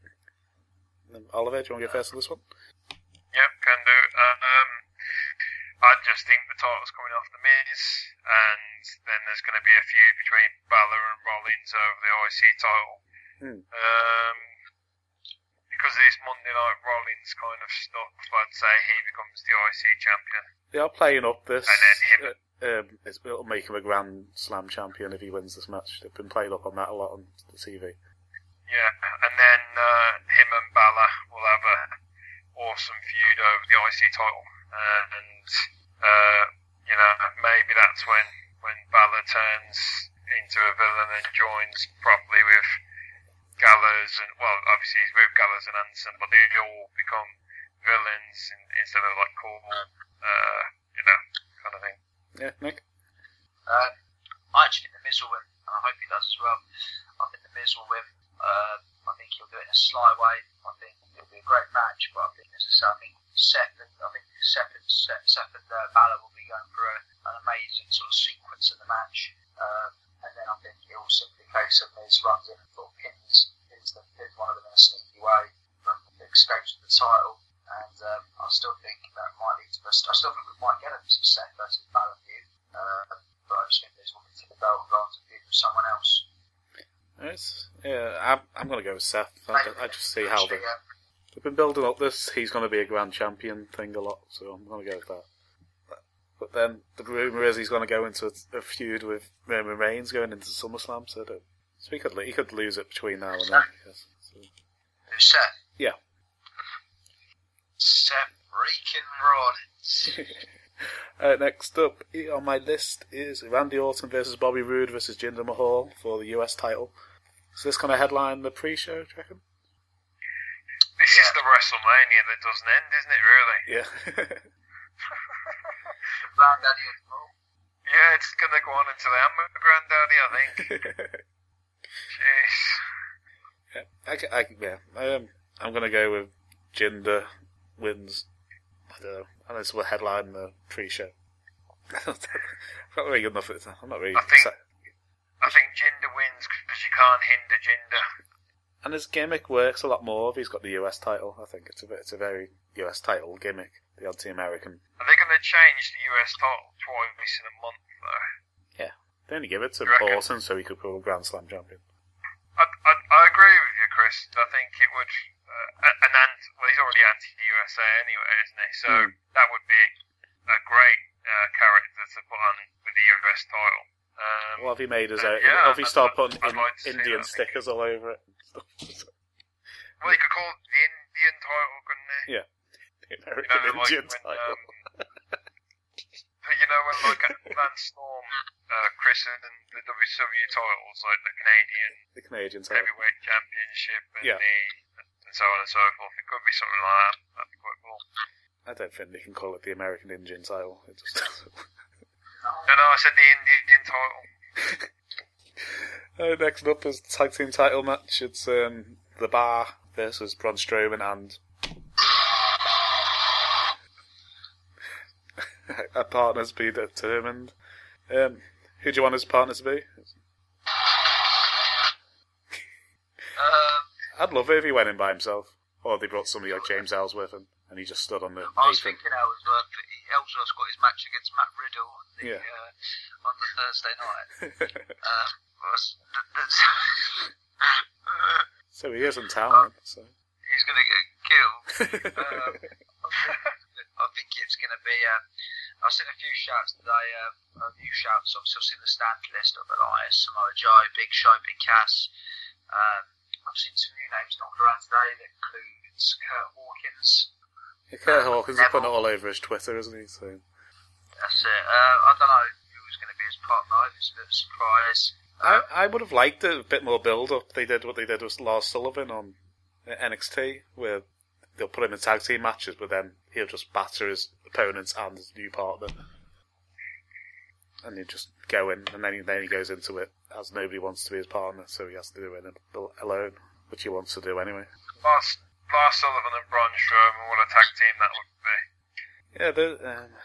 And Oliver, do you want to go first on this one? Yep, can do. Um, I just think the title's coming off the Miz, and then there's going to be a feud between Balor and Rollins over the I C title. Hmm. Um, because of this Monday Night Rollins kind of stuff, I'd say he becomes the I C champion. They are playing up this. And then him. Uh, um, it's, it'll make him a Grand Slam champion if he wins this match. They've been playing up on that a lot on the T V. Yeah, and then uh, him and Balor will have a awesome feud over the I C title, uh, and uh, you know maybe that's when when Balor turns into a villain and joins properly with Gallows and well, obviously he's with Gallows and Anderson, but they all become villains in, instead of like cool, uh, you know, kind of thing. Yeah, Nick? Um, I actually think the Miz will win, and I hope he does as well. I think the Miz will win. Uh, I think he'll do it in a sly way. I think it'll be a great match, but I think, as I say, I think Seth and I think Seth and, Seth, Seth and uh, Balor will be going for a, an amazing sort of sequence in the match. Um, and then I think it also be a case of Miz runs in and sort of pins, pins, them, pins one of them in a sneaky way, and escapes with the title. And um, I still think that might lead to us. I still think we might get a Seth versus Balor feud. Uh, but I just think Miz will take the belt and go on to feud with someone else. It's, yeah, I'm, I'm going to go with Seth. I, I just see how they, Yeah. they've been building up this. He's going to be a Grand Champion thing a lot, so I'm going to go with that. But then the rumour is he's going to go into a, a feud with Roman Reigns going into SummerSlam, so, that, so he, could, he could lose it between now and then. I guess. So, Who's Seth? yeah. Seth freaking Rollins. Uh, next up on my list is Randy Orton versus Bobby Roode versus Jinder Mahal for the U S title. Is this going to headline the pre-show, do you reckon? This is the WrestleMania that doesn't end, isn't it? Really? Yeah. The granddaddy of them all. Yeah, it's gonna go on until I'm a granddaddy, I think. Jeez. yeah, I, ca- I, yeah. Um, I'm going to go with Jinder wins. I don't know. I know this will headline the pre-show. I'm not really good enough at it. I'm not really. I think- sa- I think can't hinder Jinder. And his gimmick works a lot more if he's got the U S title. I think it's a bit, it's a very U S title gimmick, the anti-American. Are they going to change the U S title twice in a month, though? Yeah. They only give it to You reckon? Orton so he could pull Grand Slam champion. I, I, I agree with you, Chris. I think it would... Uh, an anti, well, he's already anti-U S A anyway, isn't he? So Hmm. that would be a great uh, character to put on with the U S title. Um, What have he made his uh, own? yeah, What have he I'd- started I'd- putting I'd in, like to see Indian that, I think. stickers all over it? well, you could call it the Indian title, couldn't he? Yeah. The You American know, like Indian when, title. um, you know, when like Lance Storm uh, christened the W C W titles, like the Canadian The Canadian title. Heavyweight Championship and Yeah. the and so on and so forth. It could be something like that. That'd be quite cool. I don't think they can call it the American Indian title. It just... No, no, I said the Indian title. uh, next up is the tag team title match. It's um, The Bar versus Braun Strowman and a partners be determined. Um, who do you want as partner to be? Um, I'd love it if he went in by himself, or they brought somebody like James Ellsworth in, and he just stood on the I was apron. thinking Ellsworth. Ellsworth's got his match against Matt Riddle on the Yeah. uh, on the Thursday night. Um, was- th- th- So he is in town, then, so. he's going to get killed. Um, I think it's going to be. Um, I've seen a few shouts today. Um, a few shouts. Obviously, I've seen the stand list of Elias, Samoa Joe, Big Show, Big Cass. Um, I've seen some new names knocked around today that includes Kurt Hawkins. Yeah, Kurt Hawkins is putting it all over his Twitter, isn't he? So That's it. Uh, I don't know who was going to be his partner. It's a bit of a surprise. I, I would have liked it, a bit more build-up. They did what they did with Lars Sullivan on N X T, where they'll put him in tag team matches, but then he'll just batter his opponents and his new partner. And he just go in, and then he, then he goes into it as nobody wants to be his partner, so he has to do it alone, which he wants to do anyway. Lars, Lars Sullivan and Braun Strowman, what a tag team that would be. Yeah, the... Um...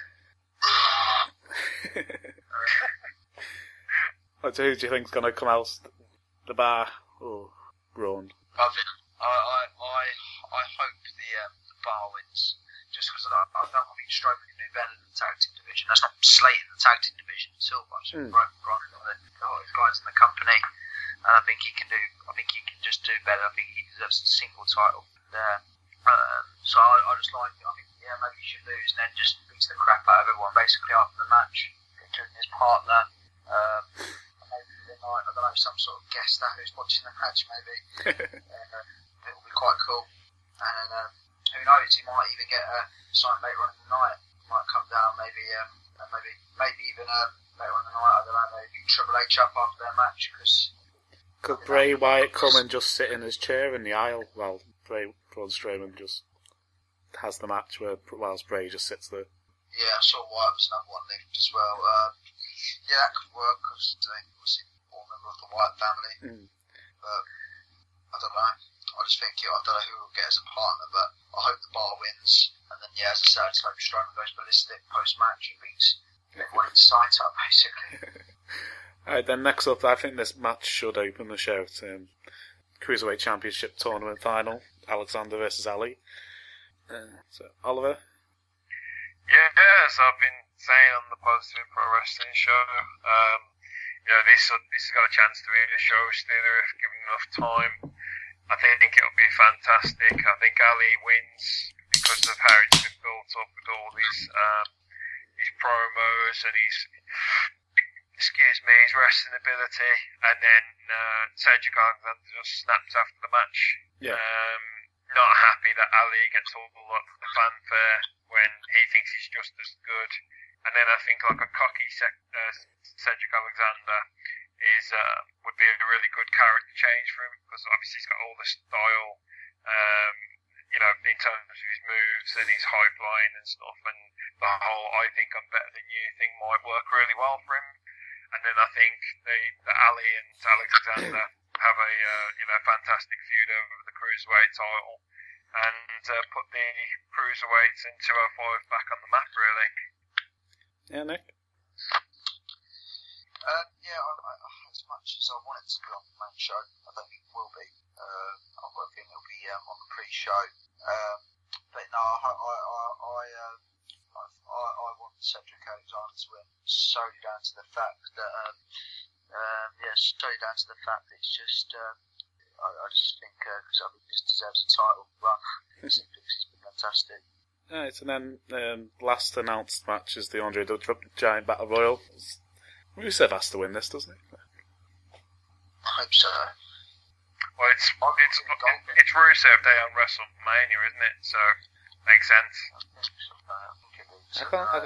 What, who do you think's going to come out? The Bar or Braun? I think I I I, I hope the um, the Bar wins. Just because I, I don't think Strowman can do better in the tag team division. That's not slating the tag team division itself. I think Mm. Braun Braun is one of the hottest guys in the company, and I think he can do. I think he can just do better. I think he deserves a single title there. Um, so I, I just like. I think yeah, maybe he should lose and then just beats the crap out of everyone basically after the match, including his partner. Um, maybe they might, I don't know, some sort of guest star who's watching the match. Maybe uh, it will be quite cool. And um, who knows? He might even get a sign later on in the night. He might come down, maybe, um, and maybe, maybe even um, later on in the night. I don't know. Maybe Triple H up after their match because. Could Bray Wyatt come and just sit in his chair in the aisle while Bray Braun Strowman just has the match, where whilst Bray just sits there? Yeah, I saw Wyatt was another one linked as well. Um, yeah, that could work because they obviously all member of the Wyatt family. Mm. But I don't know. I just think I don't know who will get as a partner, but I hope the Bar wins. And then yeah, as I said, I just hope Strowman goes ballistic post match and beats everyone in sight up basically. Alright, then next up, I think this match should open the show. It's um, Cruiserweight Championship Tournament Final, Alexander versus Ali. Uh, so, Oliver? Yeah, as I've been saying on the Positive Pro Wrestling show, um, you know, this this has got a chance to be a show stealer if given enough time. I think it'll be fantastic. I think Ali wins because of how it's been built up with all these um, his promos and his excuse me his wrestling ability, and then uh, Cedric Alexander just snaps after the match. Yeah. Um, not happy that Ali gets all the fanfare when he thinks he's just as good. And then I think like a cocky sec- uh, Cedric Alexander is uh, would be a really good character change for him, because obviously he's got all the style, um, you know, in terms of his moves and his high flying and stuff, and the whole "I think I'm better than you" thing might work really well for him. And then I think the, the Ali and Alexander have a uh, you know fantastic feud over the cruiserweight title, and uh, put the cruiserweights in two oh five back on the map really. Yeah, Nick? Um, yeah, I, I, as much as I want it to be on the main show. I don't think it will be. Uh, I've got a feeling it'll be um, on the pre-show. Um, but no, I, I, I, I, uh, I, I, I want Cedric Alexander to win solely down to the fact that, um, um, yeah, solely down to the fact that it's just, um, I, I just think because uh, I think this deserves a title run. It's been fantastic. Right, and then um, last announced match is the Andre the Giant Battle Royal. Rusev has to win this, doesn't he? I hope so. Well, it's it's it's Rusev Day on WrestleMania, isn't it? So makes sense. I can't. I,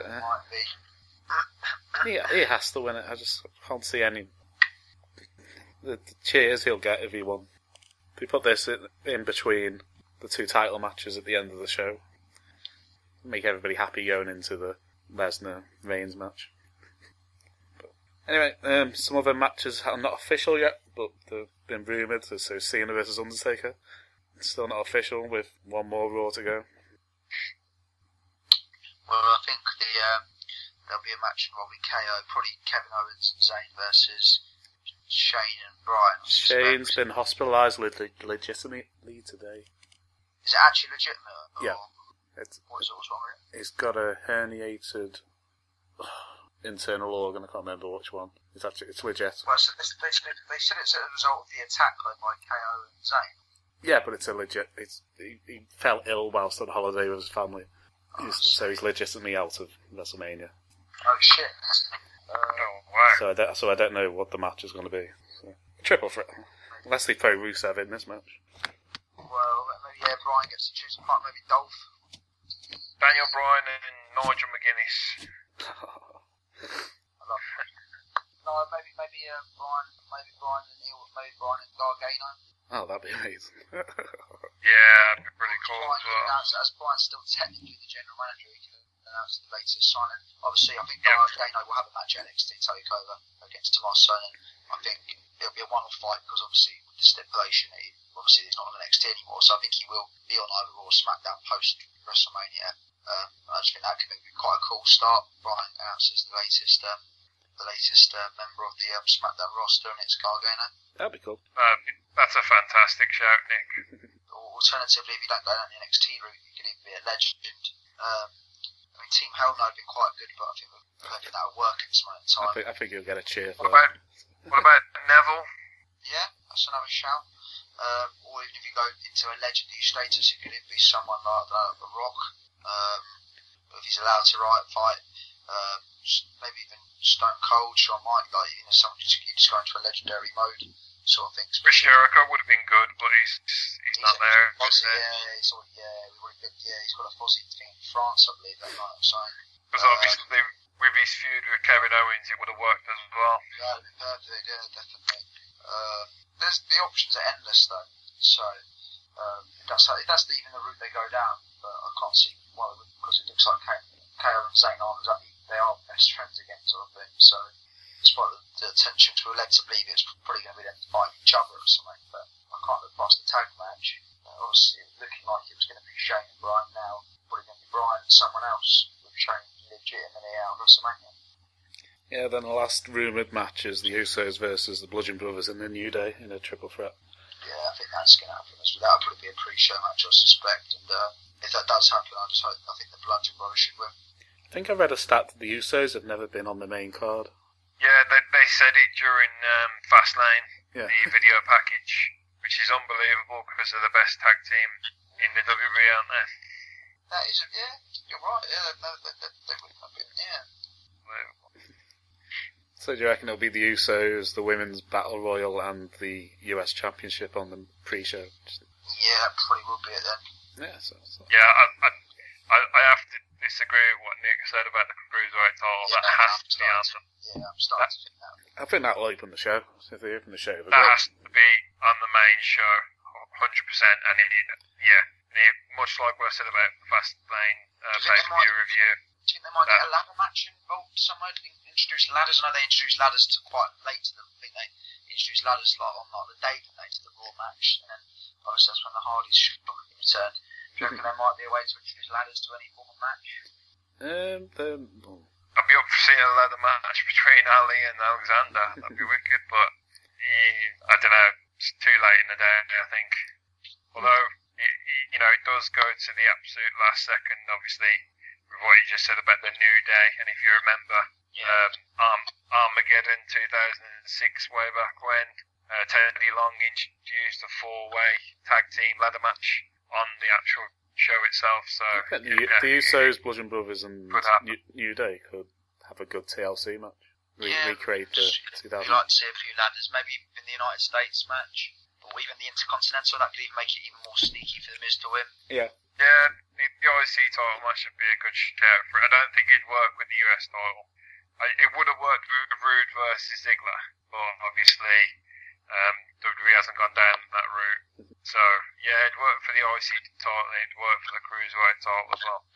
uh, he, he has to win it. I just can't see any. The, the cheers he'll get if he won. If we put this in, in between the two title matches at the end of the show, make everybody happy going into the Lesnar Reigns match. But anyway, um, some other matches are not official yet, but they've been rumoured. So Cena versus Undertaker, it's still not official, with one more Raw to go. Well, I think the um, there'll be a match involving K O, probably Kevin Owens and Zayn versus Shane and Bryan. Shane's been hospitalised leg- legitimately today. Is it actually legitimate? Or Yeah. It's, what is it? What's wrong with it? He's got a herniated internal organ. I can't remember which one. It's actually it's legit. Well, so they, they, said, they said it's a result of the attack led by K O and Zayn. Yeah, but it's a legit. It's he, he fell ill whilst on holiday with his family, Oh, he's, so he's legitimately out of WrestleMania. Oh shit! Uh, No way. So I don't, so I don't know what the match is going to be. So, triple threat, unless they throw Rusev in this match. well, maybe yeah, Bryan gets to choose a part. Maybe Dolph. Daniel Bryan and Nigel McGuinness. I love it. No, maybe maybe uh, Bryan, maybe Bryan and Neil, maybe Bryan and Gargano. Oh, that'd be amazing. Yeah, that'd be pretty cool Bryan as can well. announce it, as Bryan's still technically the general manager. He can announce the latest signing. Obviously, I think Yeah. Gargano will have a match at N X T Takeover against Tommaso, and I think it'll be a one-off fight because obviously with the stipulation, he, obviously he's not on N X T anymore. So I think he will be on either Raw or SmackDown post WrestleMania. Um, I just think that could be quite a cool start. Bryan announces the latest, um, the latest uh, member of the um, SmackDown roster, and it's Gargano. That'd be cool. Uh, that's a fantastic shout, Nick. Or alternatively, if you don't go down the N X T route, you could even be a legend. Um, I mean, Team Hell No have been quite good, but I think I don't think that'll work at this moment in I time. think I think you'll get a cheer What for about that. what about Neville? Yeah, that's another shout. Um, or even if you go into a legendary status, it could even be someone like uh, The Rock. Um, if he's allowed to right fight, um, maybe even Stone Cold, Shawn Michaels, like you know, someone just keeps going to a legendary mode sort of thing. Chris Jericho would have been good, but he's he's, not there. Fozzy, Uh, yeah, he's already, yeah, we've already been, yeah, he's got a Fozzy thing in France, I believe. That night, so Because um, obviously with his feud with Kevin Owens, it would have worked as well. that would be perfect. Yeah, definitely. Uh, there's the options are endless though. So um, if that's how, if that's even the route they go down, but I can't see why they wouldn't, because it looks like K O and Zayn aren't exactly, they are best friends again, sort of thing. So despite the, the attention to a led to believe it's probably going to be them fighting each other or something, but I can't look past the tag match. Uh, obviously, it was looking like it was going to be Shane and Bryan now, probably going to be Bryan and someone else, with Shane legitimately out of WrestleMania. Yeah, then the last rumoured match is the Usos versus the Bludgeon Brothers in the New Day in a triple threat. Yeah, I think that's going to happen. That'll probably be a pre-show match, I suspect. And uh, if that does happen, I just hope, I think the Bludgeon Brothers should win. I think I read a stat that the Usos have never been on the main card. Yeah, they they said it during um, Fastlane, Yeah. the video package, which is unbelievable because they're the best tag team in the W W E, aren't they? That is, a, yeah, you're right. Yeah, they, they, they, they wouldn't have been. Yeah. So do you reckon it'll be the Usos, the Women's Battle Royal, and the U S Championship on the pre-show? Yeah, that probably will be it then. Yeah, so, so. Yeah, I, I I I have to disagree with what Nick said about the cruiserweight title. Yeah, That no, has I'm to be starting answered. to- Yeah, I'm starting to think that. I think that'll open the show. If they open the show, they'll That go. has to be on the main show, one hundred percent. And it, yeah, and it, much like what I said about the Fastlane uh, Do you think they pay-per-view might- review. Do you think they might That- get a ladder match involved somewhere? Do you introduce ladders? I know they introduced ladders to quite late to them. I think they introduced ladders like on like the day that they did the Raw match, and then obviously that's when the Hardys shocking returned. Do you reckon there might be a way to introduce ladders to any form of match? Um, then, oh. I'd be up for seeing a ladder match between Ali and Alexander. That'd be wicked, but I don't know, it's too late in the day, I think. Although, it, you know, it does go to the absolute last second, obviously, with what you just said about the New Day. And if you remember, Yeah. um, Arm- Armageddon two thousand six, way back when, uh, Teddy Long introduced a four-way tag team ladder match on the actual show itself. So I think the, yeah, the Usos, Bludgeon Brothers, and Could happen. New, New Day could have a good T L C match. Re- Yeah. recreate the two We'd thousand. like to see a few ladders, maybe in the United States match, or even the Intercontinental. That could even make it even more sneaky for the Miz to win. Yeah. yeah, the, the I C title match would be a good shout for it. I don't think it'd work with the U S title. I, it would have worked with Rude versus Ziggler, but obviously um, W W E hasn't gone down that route. So yeah, it'd work for the I C title, and it'd work for the Cruiserweight title as well.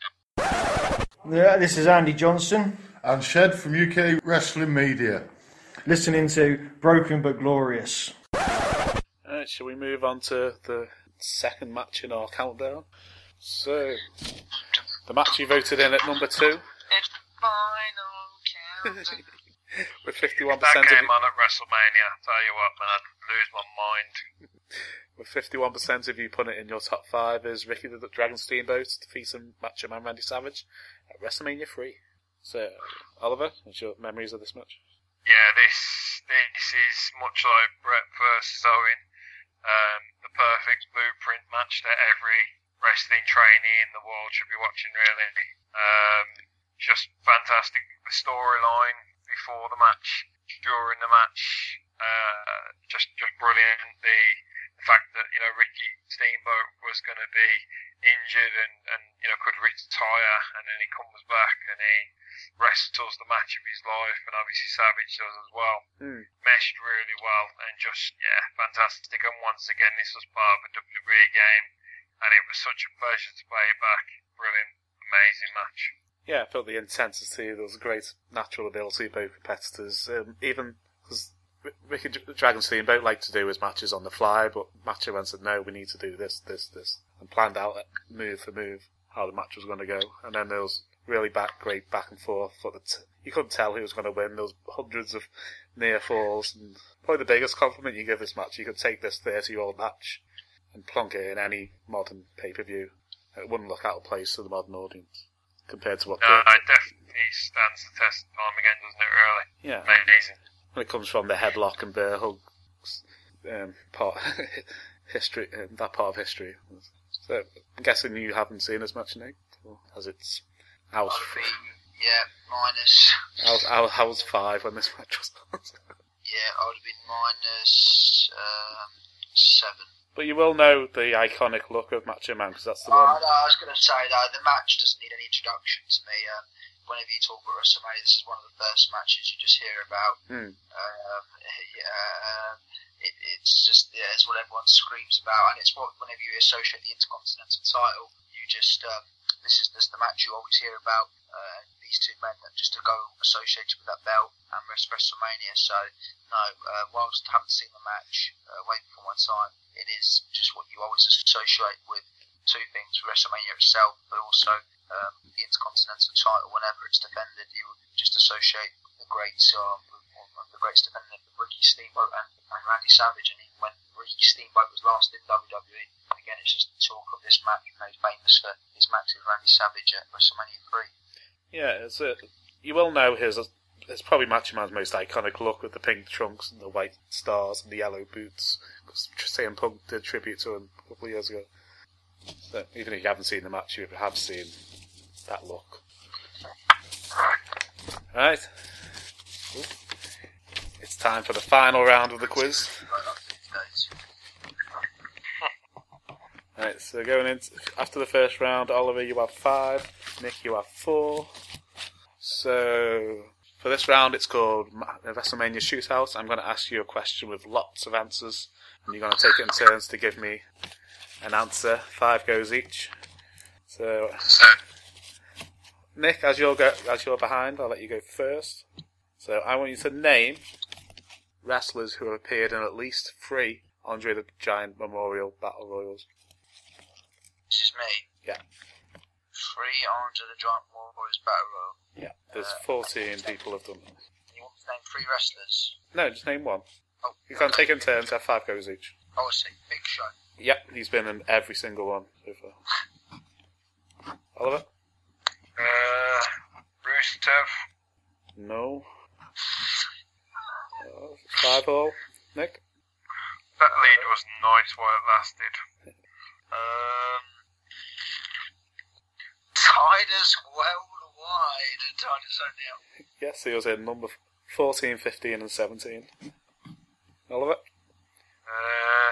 Yeah, this is Andy Johnson, And Shed from U K Wrestling Media. listening to Broken But Glorious. Alright, shall we move on to the second match in our countdown? So, the match you voted in at number two, It's final countdown. with fifty-one If that percent of came you, on at WrestleMania, I'll tell you what, man, I'd lose my mind. with fifty-one percent of you putting it in your top five, is Ricky the Dragon Steamboat defeating Macho Man Randy Savage at WrestleMania three. So, Oliver, what's your memories of this match? Yeah, this this is much like Brett versus Owen, um, the perfect blueprint match that every wrestling trainee in the world should be watching, really. Um, just fantastic. The storyline before the match, during the match, uh, just just brilliant. The, the fact that, you know, Ricky Steamboat was going to be injured and, and, you know, could retire, and then he comes back and he wrestles the match of his life, and obviously Savage does as well. Mm. Meshed really well, and just, yeah, fantastic. And once again, this was part of a W W E game, and it was such a pleasure to play it back. Brilliant, amazing match. Yeah, I felt the intensity. There was a great natural ability of both competitors. Um, even because Ricky the Dragon Steamboat liked to do his matches on the fly, but Macho Man said, no, we need to do this, this, this, and planned out move for move how the match was going to go. And then there was really back, great back and forth. But the t- you couldn't tell who was going to win. There was hundreds of near falls, and probably the biggest compliment you give this match, you could take this thirty-year-old match and plonk it in any modern pay-per-view. It wouldn't look out of place to the modern audience compared to what No, the... it definitely stands the test of time again, doesn't it, really? Yeah. Amazing. When it comes from the headlock and bear hugs um, part history, um, that part of history. So I'm guessing you haven't seen as much, Nick, as it's I was, I would be, yeah, minus. I was, I was, I was five when this match was on. Yeah, I would have been minus um, seven. But you will know the iconic look of Macho Man, because that's the Oh, one. no, I was going to say that the match doesn't need any introduction to me. Um, whenever you talk about WrestleMania, this is one of the first matches you just hear about. Hmm. Um, yeah, um, it, it's just yeah, it's what everyone screams about, and it's what whenever you associate the Intercontinental title, you just um, this is just the match you always hear about. Uh, these two men that just to go associated with that belt and rest WrestleMania. So no, uh, whilst I haven't seen the match uh, way before my time, it is just what you always associate with two things: WrestleMania itself, but also um, the Intercontinental title. Whenever it's defended, you just associate the greats, um, one of the greats defending it, Ricky Steamboat and, and Randy Savage. And even when Ricky Steamboat was last in W W E, again, it's just the talk of this match made famous for his match with Randy Savage at WrestleMania three. Yeah, it's a, you will know his. It's probably Macho Man's most iconic look with the pink trunks and the white stars and the yellow boots. Because C M Punk did tribute to him a couple of years ago. So even if you haven't seen the match, you have seen that look. Right. It's time for the final round of the quiz. Right, so going into after the first round, Oliver, you have five. Nick, you have four. So for this round, it's called WrestleMania Shootout. I'm going to ask you a question with lots of answers, and you're going to take it in turns to give me an answer. Five goes each. So, Nick, as you're go, as you're behind, I'll let you go first. So I want you to name wrestlers who have appeared in at least three Andre the Giant Memorial Battle Royals. This is me. Yeah. Three Andre the Giant Warriors Battle Royal. Yeah. There's fourteen people have done it. You want to name three wrestlers? No, just name one. Oh, You can take in turns, have five goes each. Oh, I see. Big Show. Yep, he's been in every single one so far. Oliver? Uh, Rusev. No. Uh, five all. Nick? That lead was nice while it lasted. Um, Titus Worldwide and Titus O'Neil. Yes, he was in number fourteen, fifteen and seventeen. Oliver? Uh,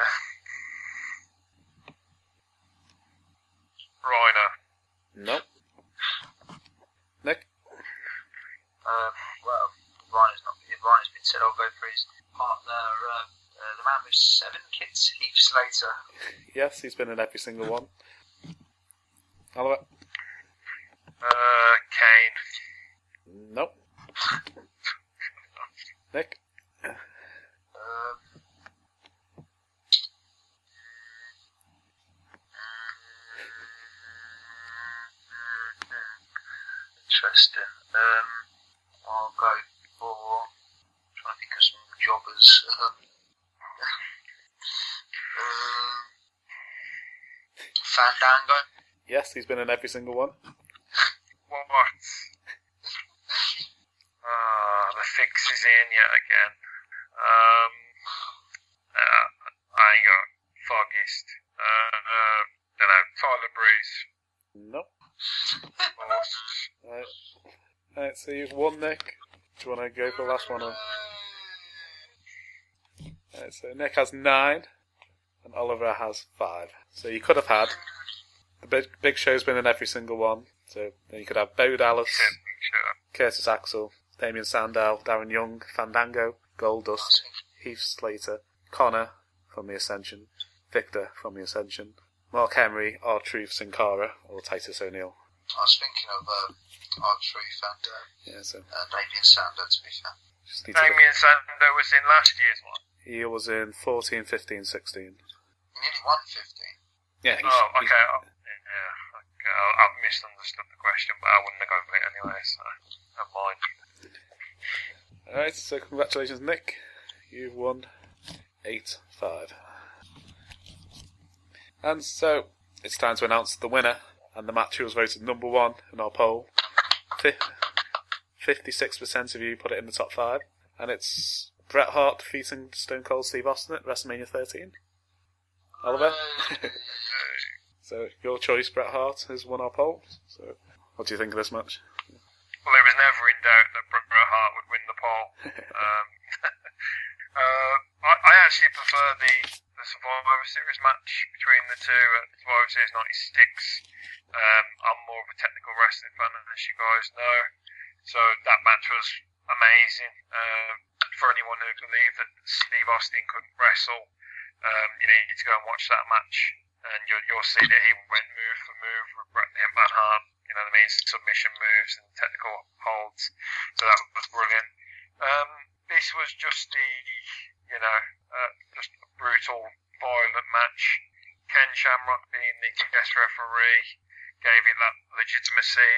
Reiner. No. Nick? Um, well, Ryan's not. If Ryan's been said, I'll go for his partner, um, uh, the man with seven kids, Heath Slater. Yes, he's been in every single one. Oliver? Uh, Kane. Nope. Nick? Um, interesting. Um, I'll go for. I'm trying to think of some jobbers. Um, um, Fandango. Yes, he's been in every single one. What? Ah, the fix is in yet again. Um, uh, I ain't got Foggiest. Uh, uh, don't know, Tyler Breeze. Nope. Horses. Right. Right, so you've won, Nick. Do you want to go for the last one? Or? Right, so Nick has nine, and Oliver has five. So you could have had the big, big Show's been in every single one. So then you could have Bo Dallas, Sure. Curtis Axel, Damien Sandow, Darren Young, Fandango, Goldust, Heath Slater, Connor from the Ascension, Victor from the Ascension, Mark Henry, R-Truth, Sin Cara, or Titus O'Neil. I was thinking of uh, R-Truth and uh, Yeah, so uh, Damien Sandow, to be fair. just need to look. Damien Sandow was in last year's one. He was in fourteen, fifteen, sixteen. He nearly won fifteen. Yeah, he's, Oh, he's- okay. oh, Yeah, okay. I- I've misunderstood the question, but I wouldn't have gone for it anyway, so never mind. Alright, so congratulations, Nick. You've won eight five. And so, it's time to announce the winner, and the match who was voted number one in our poll. fifty-six percent of you put it in the top five, and it's Bret Hart defeating Stone Cold Steve Austin at WrestleMania thirteen. Oliver? So, your choice, Bret Hart, has won our poll. So, what do you think of this match? Well, it was never in doubt that Bret Hart would win the poll. um, uh, I, I actually prefer the, the Survivor Series match between the two at Survivor Series ninety-six. Um, I'm more of a technical wrestling fan, as you guys know. So that match was amazing. Uh, for anyone who believed that Steve Austin couldn't wrestle, um, you need to go and watch that match. And you'll, you'll see that he went move for move with Bret the Hitman Hart. You know what I mean? Submission moves and technical holds. So that was brilliant. Um, this was just the, you know, uh, just a brutal, violent match. Ken Shamrock being the guest referee gave it that legitimacy.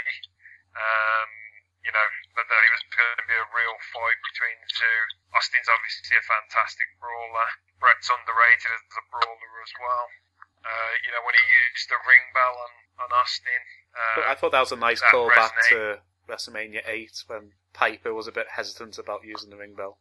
Um, you know, that, that it was going to be a real fight between the two. Austin's obviously a fantastic brawler. Bret's underrated as a brawler as well. Uh, you know, when he used the ring bell on, on Austin. Uh, I thought that was a nice that callback resonate. to WrestleMania eight when Piper was a bit hesitant about using the ring bell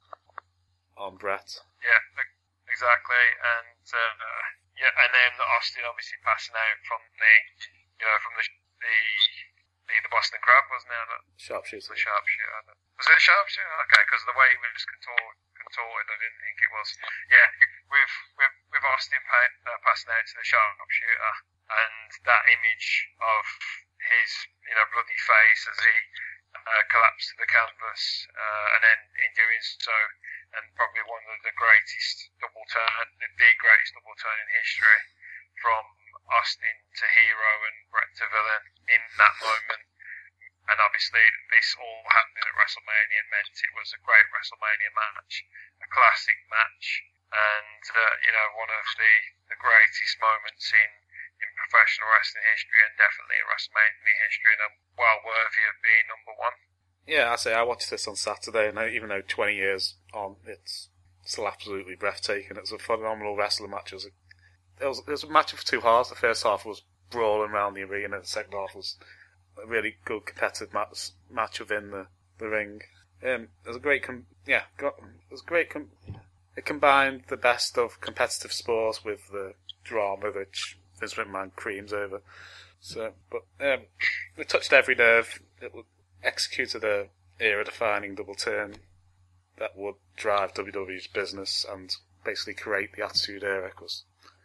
on Bret. Yeah, e- exactly. And uh, yeah, and then Austin obviously passing out from the, you know, from the the the, the Boston Crab, wasn't it? That Sharpshooter. the sharpshooter. Was it a sharpshooter? Okay, because the way he was contorted, contorted, I didn't think it was. Yeah, with with with Austin pa- uh, passing out to the sharpshooter, and that image of his, you know, bloody face as he uh, collapsed to the canvas, uh, and then in doing so, and probably one of the greatest double turn, the, the greatest double turn in history, from Austin to hero and Bret to villain in that moment. And obviously, this all happening at WrestleMania meant it was a great WrestleMania match, a classic match, and uh, you know, one of the, the greatest moments in, in professional wrestling history, and definitely in WrestleMania history, and well worthy of being number one. Yeah, I say I watched this on Saturday, and even though twenty years on, it's still absolutely breathtaking. It was a phenomenal wrestling match. It was a, it was, it was a match of two halves. The first half was brawling around the arena. The second half was a really good competitive match, match within the, the ring. Um, it was a great, com- yeah, got, it was great. Com- it combined the best of competitive sports with the drama which Vince McMahon creams over. So, but um, it touched every nerve. It executed a era-defining double turn that would drive W W E's business and basically create the Attitude Era, because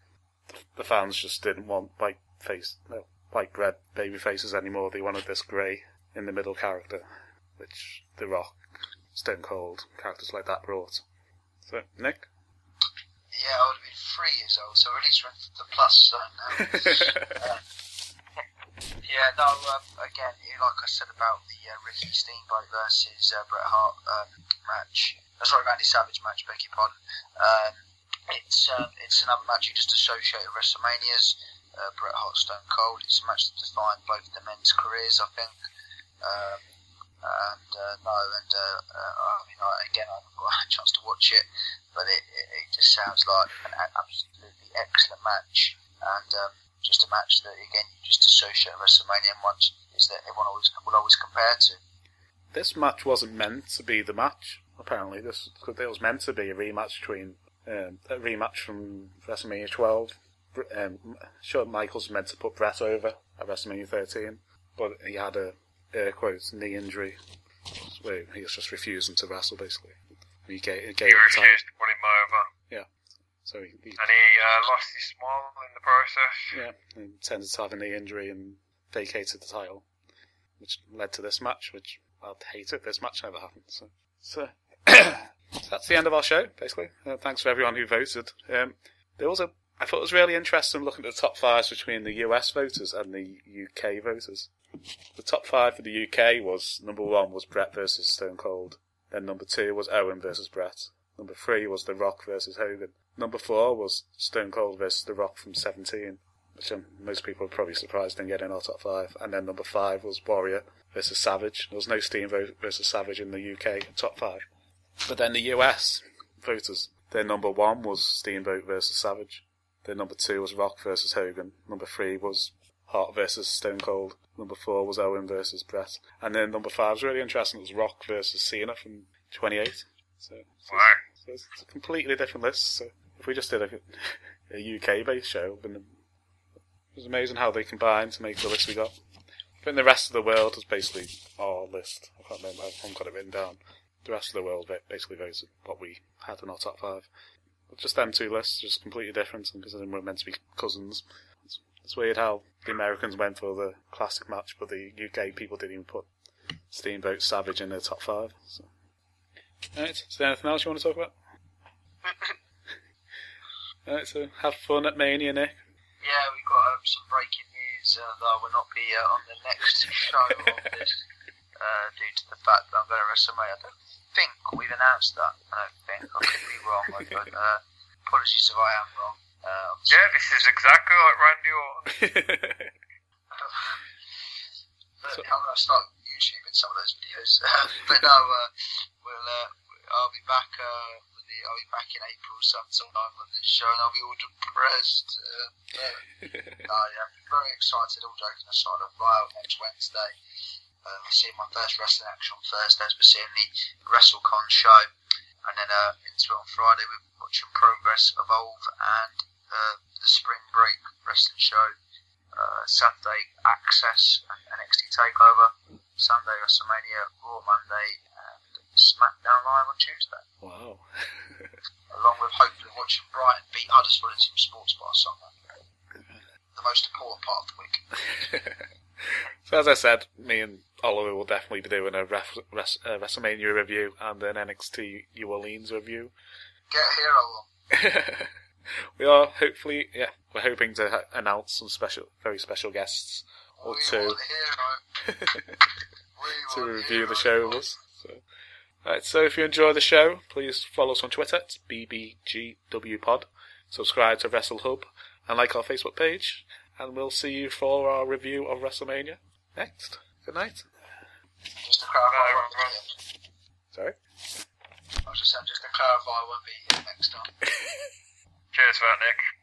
the fans just didn't want white face, no, white bread baby faces anymore. They wanted this grey in the middle character, which The Rock, Stone Cold, characters like that brought. So, Nick? Yeah, I would have been three years old, so at least we're into the plus zone now. uh, yeah, no, um, again, like I said about the uh, Ricky Steamboat versus uh, Bret Hart um, match, uh, sorry, Randy Savage match, beg your pardon. Um, it's um, it's another match you just associate with WrestleManias. Uh, Bret Hart, Stone Cold. It's a match that defined both the men's careers, I think. Um, and uh, no, and uh, uh, I mean, I, again, I haven't got a chance to watch it, but it, it, it just sounds like an absolutely excellent match, and um, just a match that again you just associate WrestleMania and once is that everyone always will always compare to. This match wasn't meant to be the match. Apparently, this it was meant to be a rematch between um, a rematch from WrestleMania twelve. Um, Shawn Michaels was meant to put Bret over at WrestleMania thirteen, but he had a air quotes knee injury where he was just refusing to wrestle. Basically, he gave, he gave He up time. refused to put him over. Yeah, so he, he And he uh, lost his smile in the process. yeah, he intended to have a knee injury and vacated the title, which led to this match. Which I'd hate it. This match never happened. So, so, so that's the end of our show. Basically, uh, thanks for everyone who voted. Um, there was a I thought it was really interesting looking at the top fives between the U S voters and the U K voters. The top five for the U K was, number one was Bret versus Stone Cold. Then number two was Owen versus Bret. Number three was The Rock versus Hogan. Number four was Stone Cold versus The Rock from seventeen, which um, most people are probably surprised didn't get in our top five. And then number five was Warrior versus Savage. There was no Steamboat versus Savage in the U K top five. But then the U S voters, their number one was Steamboat versus Savage. Their number two was Rock versus Hogan. Number three was Hart versus Stone Cold. Number four was Owen versus Bret. And then number five was really interesting. It was Rock versus Cena from twenty-eight. So, so, Wow. so it's a completely different list. So if we just did a, a U K-based show, then it was amazing how they combined to make the list we got. I think the rest of the world was basically our list. I can't remember. I haven't got it written down. The rest of the world basically voted what we had in our top five. But just them two lists, just completely different, because they were meant to be cousins. It's, it's weird how the Americans went for the classic match, but the U K people didn't even put Steamboat Savage in their top five. So. Alright, is there anything else you want to talk about? Alright, so have fun at Mania, Nick. Yeah, we've got um, some breaking news uh, that I will not be uh, on the next show of this uh, due to the fact that I'm going to WrestleMania. I don't think we've announced that. I don't think. I could be wrong. But, uh, apologies if I am wrong. Uh, Yeah, this is exactly like Randy Orton. but I'm going to start YouTubing some of those videos. but no, uh, we'll. Uh, I'll be back. Uh, with the, I'll be back in April sometime on this show, and I'll be all depressed. Uh, uh, no, yeah, I'm very excited. All joking aside, I'll fly out next Wednesday. Uh, we're seeing my first wrestling action on Thursdays. We're seeing the WrestleCon show, and then uh, into on Friday we're watching Progress, Evolve, and uh, the Spring Break wrestling show. Uh, Saturday Access and N X T Takeover. Sunday WrestleMania, Raw Monday, and SmackDown Live on Tuesday. Wow. Along with hopefully watching Brighton beat Huddersfield in some sports bar Sunday. The most important part of the week. So as I said, me and Oliver will definitely be doing a ref, res, uh, WrestleMania review and an N X T New Orleans review. Get here, I will. We are hopefully, yeah, we're hoping to ha- announce some special, very special guests or we two want hero. we to want review hero. the show with us. So, right, so if you enjoy the show, please follow us on Twitter. It's B B G W Pod. Subscribe to WrestleHub and like our Facebook page. And we'll see you for our review of WrestleMania next. Good night. Just to clarify. Bye, everyone. Sorry? I was just saying, just to clarify, I won't be here next time. Cheers for that, Nick.